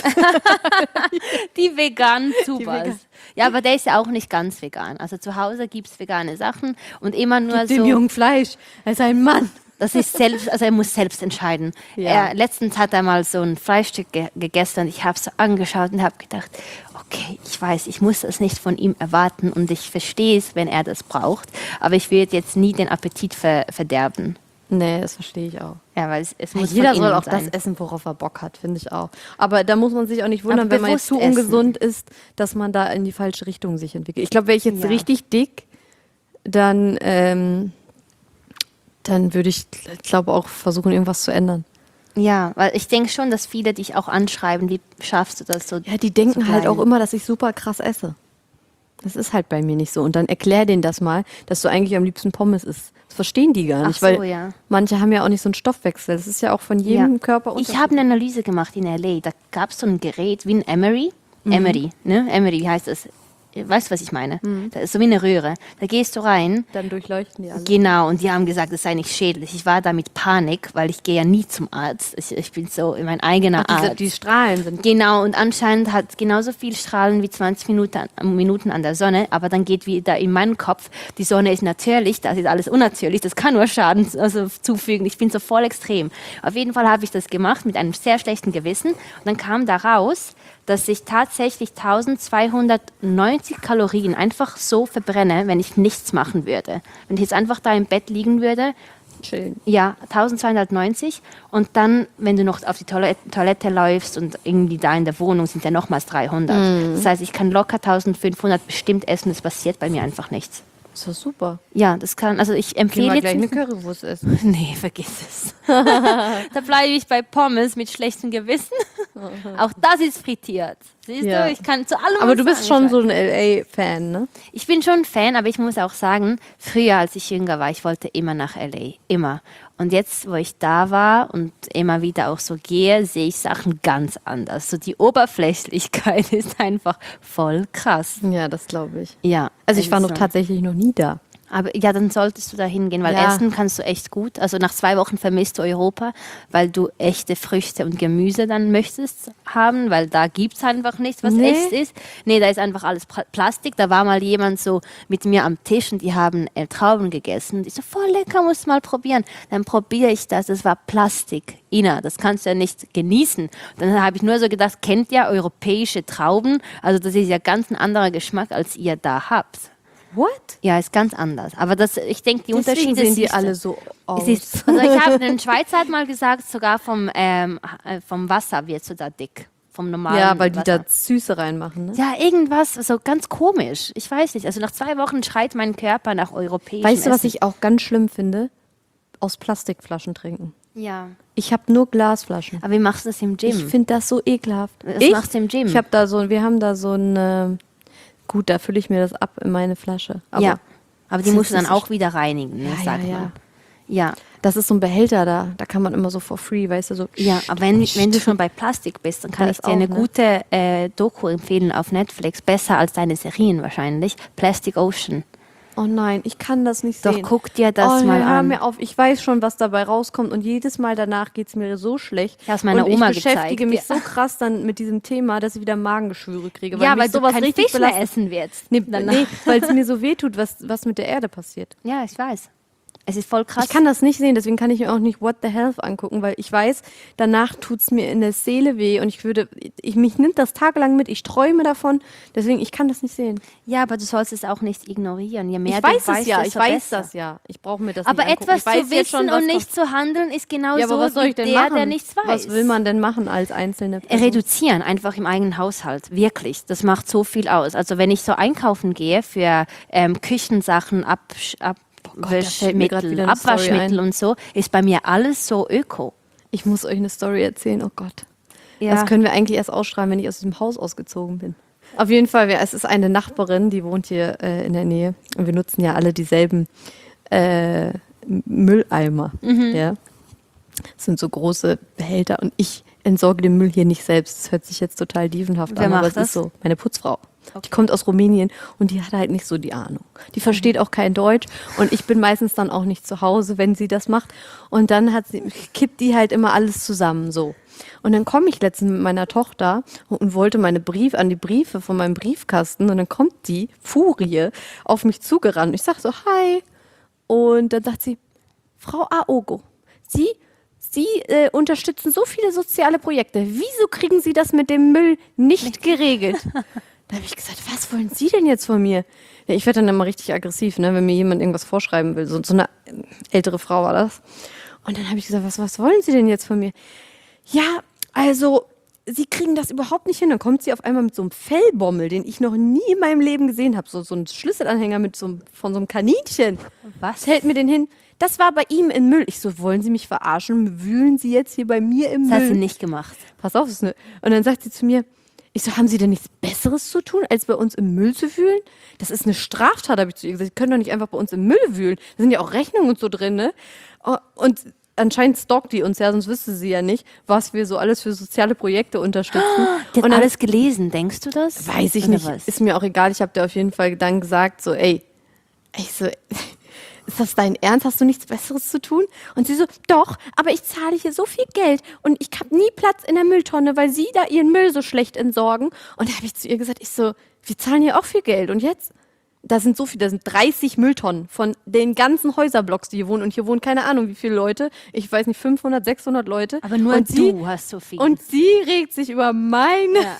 Die veganen Zubas. vegan- Ja, aber der ist ja auch nicht ganz vegan. Also zu Hause gibt es vegane Sachen und immer nur Gib dem so. Jungen Fleisch. Er ist ein Mann. Das ist selbst, also er muss selbst entscheiden. Ja. Er, letztens hat er mal so ein Fleischstück ge gegessen und ich habe es so angeschaut und habe gedacht, okay, ich weiß, ich muss das nicht von ihm erwarten und ich verstehe es, wenn er das braucht, aber ich will jetzt nie den Appetit ver verderben. Nee, das verstehe ich auch. Ja, weil es, es Ja, muss jeder von soll innen auch sein. das essen, worauf er Bock hat, finde ich auch. Aber da muss man sich auch nicht wundern, Aber wenn man jetzt bewusst zu ungesund ist, dass man da in die falsche Richtung sich entwickelt. Ich glaube, wäre ich jetzt Ja. richtig dick, dann, ähm, dann würde ich, glaube auch versuchen, irgendwas zu ändern. Ja, weil ich denke schon, dass viele dich auch anschreiben, wie schaffst du das so? Ja, die denken zu halt bleiben? auch immer, dass ich super krass esse. Das ist halt bei mir nicht so. Und dann erklär denen das mal, dass du eigentlich am liebsten Pommes isst. Das verstehen die gar Ach nicht, so, weil ja. manche haben ja auch nicht so einen Stoffwechsel. Das ist ja auch von jedem Ja. Körper Ich unterschiedlich. habe eine Analyse gemacht in L A. Da gab es so ein Gerät wie ein Emery. Emery, ne? Emery heißt es. Weißt du, was ich meine? Das ist so wie eine Röhre. Da gehst du rein. Dann durchleuchten die alle. Genau, und die haben gesagt, das sei nicht schädlich. Ich war da mit Panik, weil ich gehe ja nie zum Arzt. Ich, ich bin so mein eigener Ach, diese, Arzt. die Strahlen sind. Genau, und anscheinend hat genauso viel Strahlen wie zwanzig Minuten, Minuten an der Sonne, aber dann geht wieder in meinen Kopf, die Sonne ist natürlich, das ist alles unnatürlich, das kann nur Schaden also, zufügen. Ich bin so voll extrem. Auf jeden Fall habe ich das gemacht mit einem sehr schlechten Gewissen und dann kam da raus, dass ich tatsächlich eintausendzweihundertneunzig Kalorien einfach so verbrenne, wenn ich nichts machen würde. Wenn ich jetzt einfach da im Bett liegen würde, Chillen. ja, eintausendzweihundertneunzig und dann, wenn du noch auf die Toilette, Toilette läufst und irgendwie da in der Wohnung sind ja nochmals dreihundert. Das heißt, ich kann locker eintausendfünfhundert bestimmt essen, es passiert bei mir einfach nichts. Ist doch super. Ja, das kann, also ich Gehen empfehle wir jetzt gleich eine nicht- Currywurst essen. Nee, vergiss es. Da bleibe ich bei Pommes mit schlechtem Gewissen. Auch das ist frittiert. Siehst Ja. du, ich kann zu allem Aber was du bist sagen, schon ich so ein L A-Fan, ne? Ich bin schon Fan, aber ich muss auch sagen, früher, als ich jünger war, ich wollte immer nach L A. Immer. Und jetzt, wo ich da war und immer wieder auch so gehe, sehe ich Sachen ganz anders. So die Oberflächlichkeit ist einfach voll krass. Ja, das glaube ich. Ja. Also ich war noch so. tatsächlich noch nie da. Aber ja, dann solltest du da hingehen, weil Ja. essen kannst du echt gut. Also nach zwei Wochen vermisst du Europa, weil du echte Früchte und Gemüse dann möchtest haben, weil da gibt es einfach nichts, was Nee. echt ist. Nee, da ist einfach alles Pra- Plastik. Da war mal jemand so mit mir am Tisch und die haben äh, Trauben gegessen. Die so, voll lecker, musst du mal probieren. Dann probiere ich das, das war Plastik. Ina, das kannst du ja nicht genießen. Dann habe ich nur so gedacht, kennt ihr europäische Trauben? Also das ist ja ganz ein anderer Geschmack, als ihr da habt. What? Ja, ist ganz anders. Aber das, ich denke, die Deswegen Unterschiede sehen die siehst du. alle so aus. Es ist, also ich habe einen Schweizer hat mal gesagt, sogar vom, ähm, äh, vom Wasser wird so da dick. Vom normalen Ja, weil die Wasser. da Süße reinmachen, ne? Ja, irgendwas, so ganz komisch. Ich weiß nicht. Also nach zwei Wochen schreit mein Körper nach europäischem Weißt du, was Essen. ich auch ganz schlimm finde? Aus Plastikflaschen trinken. Ja. Ich habe nur Glasflaschen. Aber wie machst du das im Gym? Ich finde das so ekelhaft. Das ich? machst du im Gym? Ich habe da so, wir haben da so ein, gut, da fülle ich mir das ab in meine Flasche. Aber ja. Aber die das musst du ist dann so auch wieder reinigen, ne, Ja, sagt ja, ja. man. Ja. das ist so ein Behälter da, da kann man immer so for free, weißt du, so. Ja, aber wenn, wenn du schon bei Plastik bist, dann kann Da ich ist dir eine auch, ne? gute äh, Doku empfehlen auf Netflix, besser als deine Serien wahrscheinlich. Plastic Ocean. Oh nein, ich kann das nicht Doch, sehen. guck dir das oh, mal hör an. mir auf, ich weiß schon, was dabei rauskommt und jedes Mal danach geht es mir so schlecht. Ich hab's meiner und Oma ich beschäftige gezeigt, mich ja. so krass dann mit diesem Thema, dass ich wieder Magengeschwüre kriege. Ja, mich weil du sowas kein richtig Fisch mehr belastet. essen wirst. Nee, danach. nee, weil es mir so wehtut, was, was mit der Erde passiert. Ja, ich weiß. Es ist voll krass. Ich kann das nicht sehen, deswegen kann ich mir auch nicht What the Health angucken, weil ich weiß, danach tut es mir in der Seele weh und ich würde, ich, mich nimmt das tagelang mit, ich träume davon, deswegen, ich kann das nicht sehen. Ja, aber du sollst es auch nicht ignorieren. Je mehr ich weiß du weißt, es ja, ich desto weiß besser. das ja. Ich brauche mir das Aber nicht angucken. etwas Ich weiß zu jetzt schon, wissen was und nicht kommt. zu handeln ist genauso Ja, aber was soll wie ich denn der, machen? der nichts weiß. Was will man denn machen als einzelne Person? Reduzieren, einfach im eigenen Haushalt. Wirklich. Das macht so viel aus. Also wenn ich so einkaufen gehe für ähm, Küchensachen, Absch ab Gott, da fällt mir grad wieder Wäschmittel, eine Story Abwaschmittel ein. und so, ist bei mir alles so öko. Ich muss euch eine Story erzählen, oh Gott. Ja. Das können wir eigentlich erst ausschreiben, wenn ich aus diesem Haus ausgezogen bin. Auf jeden Fall, es ist eine Nachbarin, die wohnt hier äh, in der Nähe. Und wir nutzen ja alle dieselben äh, Mülleimer. Mhm. Ja. Das sind so große Behälter und ich entsorge den Müll hier nicht selbst. Das hört sich jetzt total dievenhaft Wer an, aber macht es das? ist so. Meine Putzfrau. Die kommt aus Rumänien und die hat halt nicht so die Ahnung. Die versteht auch kein Deutsch und ich bin meistens dann auch nicht zu Hause, wenn sie das macht. Und dann hat sie, kippt die halt immer alles zusammen so. Und dann komme ich letztens mit meiner Tochter und wollte meine Briefe an die Briefe von meinem Briefkasten und dann kommt die Furie auf mich zugerannt. Ich sag so, hi. Und dann sagt sie, Frau Aogo, Sie, Sie äh, unterstützen so viele soziale Projekte. Wieso kriegen Sie das mit dem Müll nicht geregelt? Da habe ich gesagt, was wollen Sie denn jetzt von mir? Ja, ich werde dann immer richtig aggressiv, ne, wenn mir jemand irgendwas vorschreiben will. So, so eine ältere Frau war das. Und dann habe ich gesagt, was, was wollen Sie denn jetzt von mir? Ja, also, Sie kriegen das überhaupt nicht hin. Dann kommt sie auf einmal mit so einem Fellbommel, den ich noch nie in meinem Leben gesehen habe. So, so ein Schlüsselanhänger mit so einem, von so einem Kaninchen. Was? Hält mir den hin. Das war bei ihm im Müll. Ich so, wollen Sie mich verarschen? Wühlen Sie jetzt hier bei mir im Das Müll? hast du nicht gemacht. Pass auf, das ist eine. Und dann sagt sie zu mir, ich so, haben Sie denn nichts Besseres zu tun, als bei uns im Müll zu wühlen? Das ist eine Straftat, habe ich zu ihr gesagt. Sie können doch nicht einfach bei uns im Müll wühlen. Da sind ja auch Rechnungen und so drin, ne? Und anscheinend stalkt die uns ja, sonst wüsste sie ja nicht, was wir so alles für soziale Projekte unterstützen. Die hat und dann, alles gelesen, denkst du das? weiß ich Oder nicht, was? ist mir auch egal. Ich habe dir auf jeden Fall dann gesagt, so, ey, ich so, ist das dein Ernst? Hast du nichts Besseres zu tun? Und sie so, doch, aber ich zahle hier so viel Geld und ich habe nie Platz in der Mülltonne, weil sie da ihren Müll so schlecht entsorgen. Und da habe ich zu ihr gesagt, ich so, wir zahlen hier auch viel Geld. Und jetzt? Da sind so viele, da sind dreißig Mülltonnen von den ganzen Häuserblocks, die hier wohnen. Und hier wohnen keine Ahnung, wie viele Leute. Ich weiß nicht, fünfhundert, sechshundert Leute. Aber nur und du sie, hast so viel. Und sie regt sich über meine, Ja.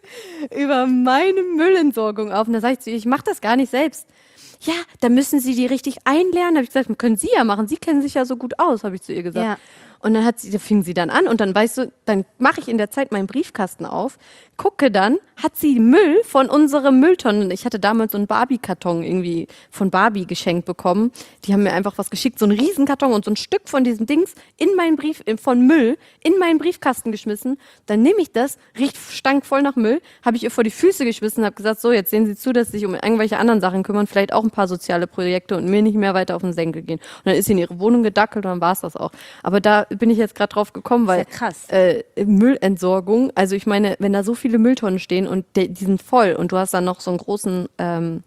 über meine Müllentsorgung auf. Und da sage ich zu ihr, ich mache das gar nicht selbst. Ja, da müssen Sie die richtig einlernen. Da habe ich gesagt, können Sie ja machen. Sie kennen sich ja so gut aus, habe ich zu ihr gesagt. Ja. Und dann hat sie, da fing sie dann an und dann weißt du, dann mache ich in der Zeit meinen Briefkasten auf, gucke dann, hat sie Müll von unserem Mülltonnen. Ich hatte damals so einen Barbie-Karton irgendwie von Barbie geschenkt bekommen. Die haben mir einfach was geschickt, so einen Riesenkarton und so ein Stück von diesen Dings in meinen Brief, von Müll, in meinen Briefkasten geschmissen. Dann nehme ich das, riecht stank voll nach Müll, habe ich ihr vor die Füße geschmissen, habe gesagt, so, jetzt sehen Sie zu, dass Sie sich um irgendwelche anderen Sachen kümmern, vielleicht auch ein paar soziale Projekte und mir nicht mehr weiter auf den Senkel gehen. Und dann ist sie in ihre Wohnung gedackelt und dann war es das auch. Aber da bin ich jetzt gerade drauf gekommen, weil Sehr krass. Äh, Müllentsorgung, also ich meine, wenn da so viele Mülltonnen stehen und de, die sind voll und du hast dann noch so einen großen, ähm,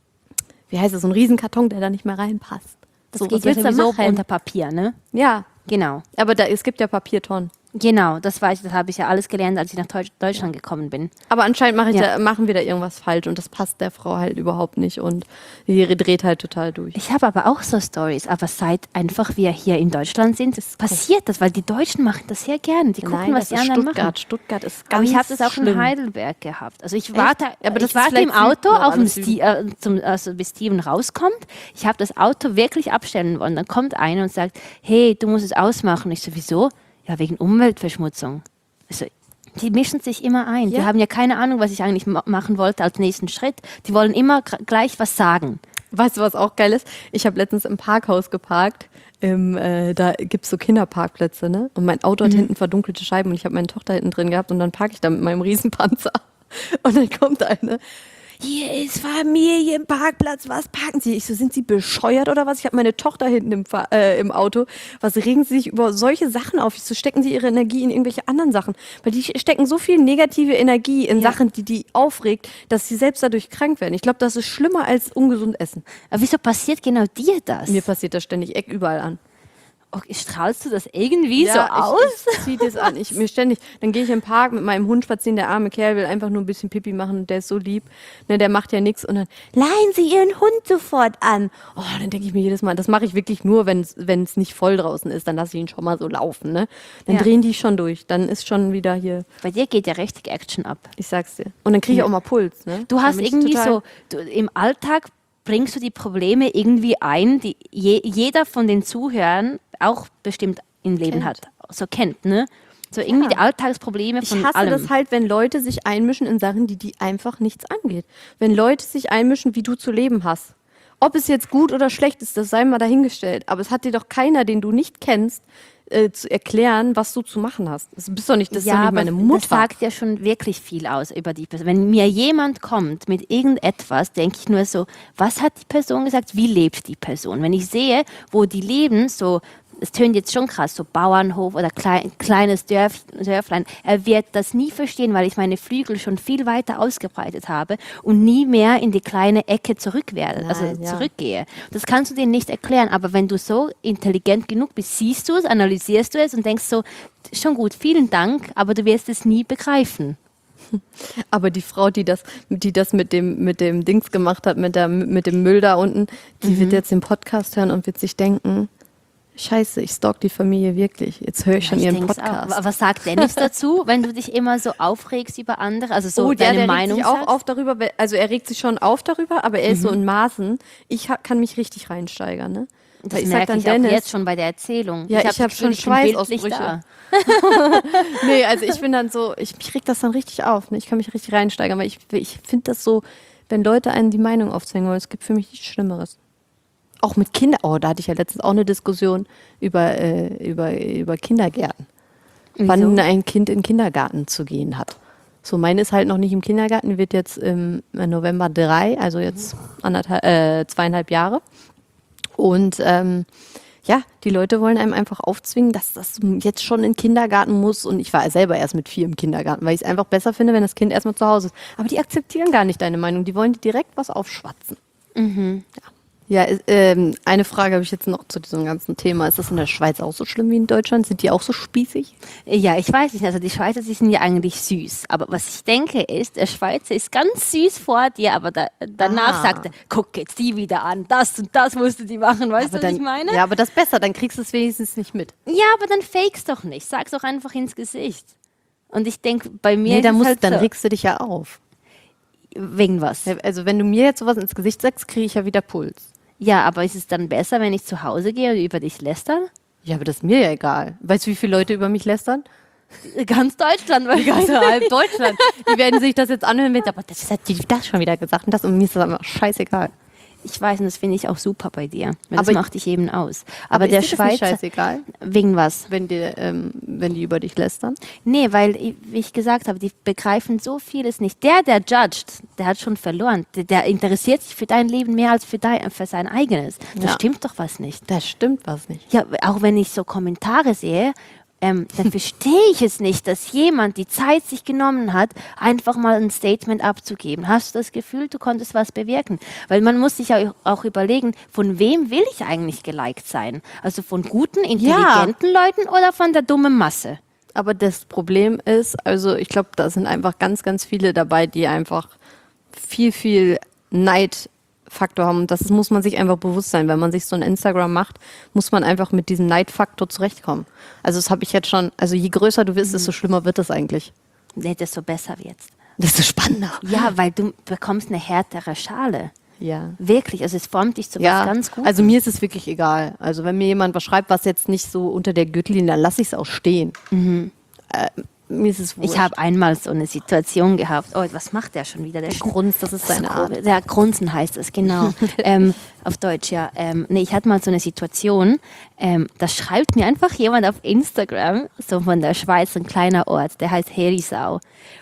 wie heißt es, so einen Riesenkarton, der da nicht mehr reinpasst. Das so, geht was ja willst du da sowieso machen? unter Papier, ne? Ja, Genau. aber da, es gibt ja Papiertonnen. Genau, das weiß ich, das habe ich ja alles gelernt, als ich nach Deutsch, Deutschland gekommen bin. Aber anscheinend mache ich Ja. da, machen wir da irgendwas falsch und das passt der Frau halt überhaupt nicht und die dreht halt total durch. Ich habe aber auch so Stories, aber seit einfach wir hier in Deutschland sind, passiert das, weil die Deutschen machen das sehr gerne. Die gucken, Nein, was das die ist anderen Stuttgart. machen. Stuttgart ist ganz Aber ich habe das auch schlimm. in Heidelberg gehabt. Also ich warte, Aber das ich ist warte im vielleicht Süden Auto, oder auf den alles Sti äh, zum, also bis Steven rauskommt. Ich habe das Auto wirklich abstellen wollen. Dann kommt einer und sagt, hey, du musst es ausmachen. Ich so, wieso? Ja, wegen Umweltverschmutzung. Also, die mischen sich immer ein. Die Ja. haben ja keine Ahnung, was ich eigentlich ma machen wollte als nächsten Schritt. Die wollen immer gr- gleich was sagen. Weißt du, was auch geil ist? Ich habe letztens im Parkhaus geparkt. Im, äh, da gibt's so Kinderparkplätze, ne? Und mein Auto hat hinten verdunkelte Scheiben und ich habe meine Tochter hinten drin gehabt und dann parke ich da mit meinem Riesenpanzer. Und dann kommt eine. hier ist Familienparkplatz, was parken Sie? Ich so, sind Sie bescheuert oder was? Ich habe meine Tochter hinten im, Fa- äh, im Auto. Was regen Sie sich über solche Sachen auf? Ich so, stecken Sie Ihre Energie in irgendwelche anderen Sachen? Weil die stecken so viel negative Energie in Ja. Sachen, die die aufregt, dass sie selbst dadurch krank werden. Ich glaube, das ist schlimmer als ungesund essen. Aber wieso passiert genau dir das? Mir passiert das ständig, eck überall an. Okay, strahlst du das irgendwie so Ja, aus? Ich, ich zieh das an. Ich, mir ständig, dann gehe ich im Park mit meinem Hund spazieren, der arme Kerl will einfach nur ein bisschen Pipi machen und der ist so lieb. Ne, der macht ja nichts und dann leihen Sie Ihren Hund sofort an. Oh, dann denke ich mir jedes Mal, das mache ich wirklich nur, wenn es nicht voll draußen ist, dann lasse ich ihn schon mal so laufen. Ne? Dann Ja. drehen die schon durch, dann ist schon wieder hier, Bei dir geht ja richtig Action ab. ich sag's dir. Und dann kriege ich auch mal Puls. Ne? Du Dann hast bin ich irgendwie total- so, du, im Alltag bringst du die Probleme irgendwie ein, die je, jeder von den Zuhörern auch bestimmt im Leben Kennt. hat, so kennt, ne? So irgendwie die Alltagsprobleme von Ich hasse allem. das halt, wenn Leute sich einmischen in Sachen, die die einfach nichts angeht. Wenn Leute sich einmischen, wie du zu leben hast. Ob es jetzt gut oder schlecht ist, das sei mal dahingestellt. Aber es hat dir doch keiner, den du nicht kennst, äh, zu erklären, was du zu machen hast. Das bist doch nicht, das ist doch nicht meine aber Mutter. das sagt ja schon wirklich viel aus über die Person. Wenn mir jemand kommt mit irgendetwas, denke ich nur so, was hat die Person gesagt, wie lebt die Person? Wenn ich sehe, wo die leben, so, es tönt jetzt schon krass, so Bauernhof oder klein, kleines Dörf, Dörflein, er wird das nie verstehen, weil ich meine Flügel schon viel weiter ausgebreitet habe und nie mehr in die kleine Ecke zurück werde, also Nein, ja. zurückgehe. Das kannst du dir nicht erklären, aber wenn du so intelligent genug bist, siehst du es, analysierst du es und denkst so, schon gut, vielen Dank, aber du wirst es nie begreifen. Aber die Frau, die das, die das mit dem, mit dem Dings gemacht hat, mit, der, mit dem Müll da unten, die wird jetzt den Podcast hören und wird sich denken, Scheiße, ich stalk die Familie wirklich. Jetzt höre ich schon Ich ihren denk's Podcast. auch. Was sagt Dennis dazu, wenn du dich immer so aufregst über andere, also so oh, deine der, der Meinung regt sich auch sagst? auf darüber, weil- also er regt sich schon auf darüber, aber er ist so in Maßen. Ich ha- kann mich richtig reinsteigern, ne? Das Weil ich merke sag dann ich auch Dennis, jetzt schon bei der Erzählung. Ja, ich das hab Gefühl, schon bin bildlich Schweißausbrüche. da. nee, also ich bin dann so, ich mich regt das dann richtig auf, ne? Ich kann mich richtig reinsteigern, weil ich, ich finde das so, wenn Leute einen die Meinung aufzwingen wollen, es gibt für mich nichts Schlimmeres. Auch mit Kindern, oh, da hatte ich ja letztens auch eine Diskussion über, äh, über, über Kindergärten. Wann ein Kind in den Kindergarten zu gehen hat. So, meine ist halt noch nicht im Kindergarten, die wird jetzt im November drei, also jetzt anderthalb, äh, zweieinhalb Jahre. Und ähm, ja, die Leute wollen einem einfach aufzwingen, dass das jetzt schon in den Kindergarten muss. Und ich war selber erst mit vier im Kindergarten, weil ich es einfach besser finde, wenn das Kind erstmal zu Hause ist. Aber die akzeptieren gar nicht deine Meinung, die wollen dir direkt was aufschwatzen. Mhm. Ja. Ja, ist, ähm, eine Frage habe ich jetzt noch zu diesem ganzen Thema. Ist das in der Schweiz auch so schlimm wie in Deutschland? Sind die auch so spießig? Ja, ich weiß nicht. Also die Schweizer, die sind ja eigentlich süß. Aber was ich denke ist, der Schweizer ist ganz süß vor dir, aber da, danach Ah. sagt er, guck jetzt die wieder an, das und das musst du die machen. Weißt Aber du, was dann, ich meine? Ja, aber das ist besser, dann kriegst du es wenigstens nicht mit. Ja, aber dann fakes doch nicht. Sag's doch einfach ins Gesicht. Und ich denke, bei mir Nee, ist dann, es musst, halt dann so, regst du dich ja auf. wegen was? Ja, also wenn du mir jetzt sowas ins Gesicht sagst, kriege ich ja wieder Puls. Ja, aber ist es dann besser, wenn ich zu Hause gehe und über dich lästern? Ja, aber das ist mir ja egal. Weißt du, wie viele Leute über mich lästern? Ganz Deutschland, weil Also halb Deutschland. Die werden sich das jetzt anhören und sagen, aber das hat die das schon wieder gesagt und das und mir ist das einfach scheißegal. ich weiß, und das finde ich auch super bei dir. Weil Aber das macht dich eben aus. Aber, Aber der ist dir das nicht Schweizer, scheißegal, wegen was? wenn die, ähm, wenn die über dich lästern? Nee, weil, wie ich gesagt habe, die begreifen so vieles nicht. Der, der judgt, der hat schon verloren. Der, der interessiert sich für dein Leben mehr als für, dein, für sein eigenes. Da Ja. stimmt doch was nicht. Da stimmt was nicht. Ja, auch wenn ich so Kommentare sehe, ähm, dann verstehe ich es nicht, dass jemand die Zeit sich genommen hat, einfach mal ein Statement abzugeben. Hast du das Gefühl, du konntest was bewirken? Weil man muss sich ja auch überlegen, von wem will ich eigentlich geliked sein? Also von guten, intelligenten Leuten oder von der dummen Masse? Aber das Problem ist, also ich glaube, da sind einfach ganz, ganz viele dabei, die einfach viel, viel Neidfaktor haben. Und das muss man sich einfach bewusst sein. Wenn man sich so ein Instagram macht, muss man einfach mit diesem Neidfaktor zurechtkommen. Also das habe ich jetzt schon, also je größer du wirst, desto schlimmer wird das eigentlich. Nee, desto besser wird's. Desto spannender. Ja, weil du bekommst eine härtere Schale. Ja. Wirklich, also es formt dich zu was Ja, ganz Gutes. also mir ist es wirklich egal. Also wenn mir jemand was schreibt, was jetzt nicht so unter der Gürtellinie, dann lasse ich es auch stehen. Äh, mir ist es wurscht. ich habe einmal so eine Situation gehabt. Oh, was macht der schon wieder? Der Grunz, das ist seine Art. Der Grunzen heißt es, genau. ähm, auf Deutsch, ja. Ähm, nee, ich hatte mal so eine Situation, ähm, da schreibt mir einfach jemand auf Instagram, so von der Schweiz, ein kleiner Ort, der heißt Herisau.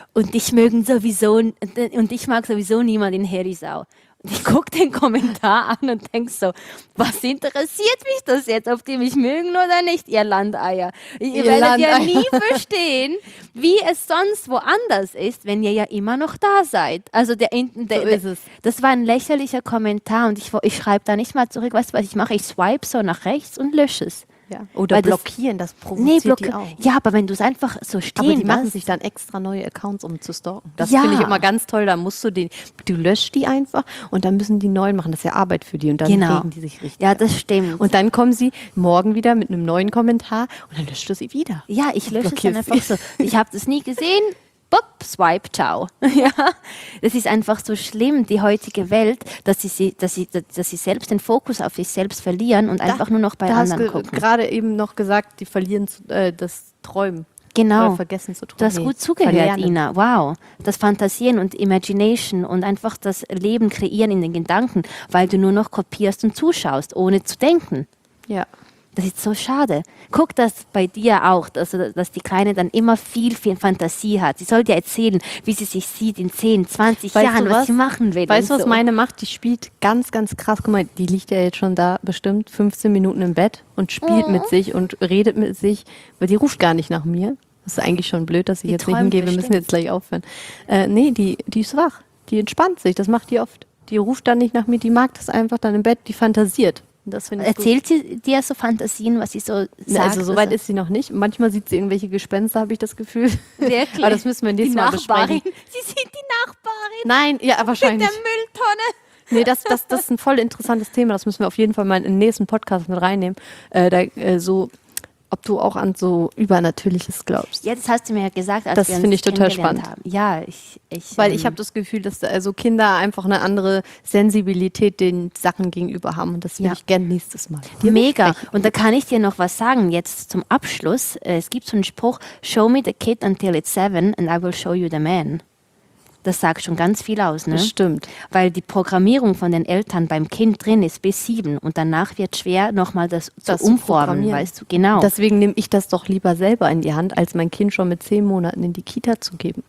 und dich mögen sowieso, und ich mag sowieso niemand in Herisau. Und ich gucke den Kommentar an und denke so, was interessiert mich das jetzt, ob die mich mögen oder nicht, ihr Landeier. Ihr, Ihr werdet ja Landeier. nie verstehen, wie es sonst woanders ist, wenn ihr ja immer noch da seid. Also der, der, So ist es. das war ein lächerlicher Kommentar und ich, ich schreibe da nicht mal zurück, weißt du, was ich mache? Ich swipe so nach rechts und lösche es. Ja. Oder Weil das- blockieren, das, Nee, provoziert block, die auch. ja, aber wenn du es einfach so stehen Aber die machen lässt, sich dann extra neue Accounts, um zu stalken. Das Ja. finde ich immer ganz toll. Da musst du den, du löscht die einfach und dann müssen die neuen machen. Das ist ja Arbeit für die und dann Genau. regen die sich richtig. ja, auf. das stimmt. Und dann kommen sie morgen wieder mit einem neuen Kommentar und dann löscht du sie wieder. Ja, ich lösche es dann blockierst einfach so. Ich habe das nie gesehen. Bup, swipe, ciao. Ja, das ist einfach so schlimm, die heutige Welt, dass sie, sie, dass sie, dass sie selbst den Fokus auf sich selbst verlieren und einfach nur noch bei da hast anderen du gucken. gerade eben noch gesagt, die verlieren zu, äh, das Träumen. Genau. Oder vergessen zu träumen. Du hast Nee, gut zugehört, verlernen. Ina. Wow. Das Fantasieren und Imagination und einfach das Leben kreieren in den Gedanken, weil du nur noch kopierst und zuschaust, ohne zu denken. Ja. Das ist so schade. Guck das bei dir auch, dass, dass die Kleine dann immer viel, viel Fantasie hat. Sie soll dir erzählen, wie sie sich sieht in zehn, zwanzig Weißt Jahren, du was? was? sie machen will. Weißt du, und was so. meine macht? Die spielt ganz, ganz krass. Guck mal, die liegt ja jetzt schon da bestimmt fünfzehn Minuten im Bett und spielt Oh. mit sich und redet mit sich, weil die ruft gar nicht nach mir. Das ist eigentlich schon blöd, dass ich Die jetzt nicht träumt hingehe. Wir müssen bestimmt. jetzt gleich aufhören. Äh, nee, die, die ist wach. Die entspannt sich. Das macht die oft. Die ruft dann nicht nach mir. Die mag das einfach dann im Bett. Die fantasiert. Und das finde ich gut. Erzählt sie dir so Fantasien, was sie so sagt? Also so weit Also- ist sie noch nicht. Manchmal sieht sie irgendwelche Gespenster, habe ich das Gefühl. Wirklich? Aber das müssen wir die nächstes Mal Nachbarin. besprechen. Sie sieht die Nachbarin Nein, ja, mit wahrscheinlich. der Mülltonne. Nee, das, das, das ist ein voll interessantes Thema. Das müssen wir auf jeden Fall mal in den nächsten Podcast mit reinnehmen. Äh, da, äh, so, ob du auch an so Übernatürliches glaubst. Ja, das hast du mir ja gesagt, als Das wir uns finde ich total kennengelernt spannend. haben. Ja, ich, ich Weil ähm, ich habe das Gefühl, dass also Kinder einfach eine andere Sensibilität den Sachen gegenüber haben. Und das will Ja. ich gern nächstes Mal. Mega. Und da kann ich dir noch was sagen, jetzt zum Abschluss. Äh, Es gibt so einen Spruch, show me the kid until it's seven and I will show you the man. Das sagt schon ganz viel aus, ne? Das stimmt. Weil die Programmierung von den Eltern beim Kind drin ist bis sieben und danach wird schwer, nochmal das, Das zu zu umformen, programmieren. weißt du? Genau. Deswegen nehme ich das doch lieber selber in die Hand, als mein Kind schon mit zehn Monaten in die Kita zu geben.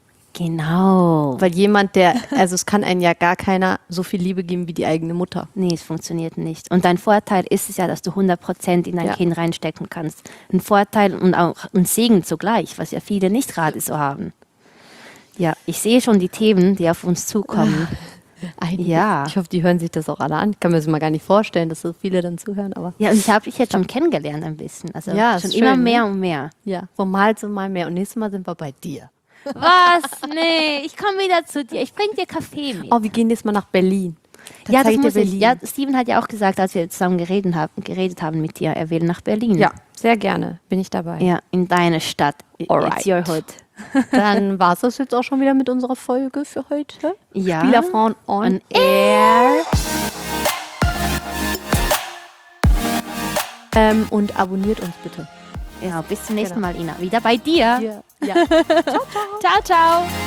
genau. Weil jemand, der, also es kann einen ja gar keiner so viel Liebe geben wie die eigene Mutter. Nee, es funktioniert nicht. Und dein Vorteil ist es ja, dass du hundert Prozent in dein Ja. Kind reinstecken kannst. Ein Vorteil und auch ein Segen zugleich, was ja viele nicht gerade so haben. Ja, ich sehe schon die Themen, die auf uns zukommen. Einiges. Ja. Ich hoffe, die hören sich das auch alle an. Ich kann mir das mal gar nicht vorstellen, dass so viele dann zuhören, aber Ja, und ich habe dich jetzt schon kennengelernt ein bisschen. Also Ja, schon ist immer schön, mehr ne? und mehr. ja, von Mal zu Mal mehr. Und nächstes Mal sind wir bei dir. Was? Nee, ich komme wieder zu dir. Ich bringe dir Kaffee mit. Oh, wir gehen nächstes Mal nach Berlin. Dann ja, zeig das dir muss ich. Berlin. Ja, Steven hat ja auch gesagt, als wir zusammen geredet haben, geredet haben mit dir, er will nach Berlin. Ja, sehr gerne. Bin ich dabei. Ja, in deine Stadt. Alright. It's your hood. Dann war es das jetzt auch schon wieder mit unserer Folge für heute. Ja. Spielerfrauen on, On air. Ähm, und abonniert uns bitte. Ja, bis zum nächsten Genau. Mal, Ina. Wieder bei dir. Ja. ja. Ciao, ciao.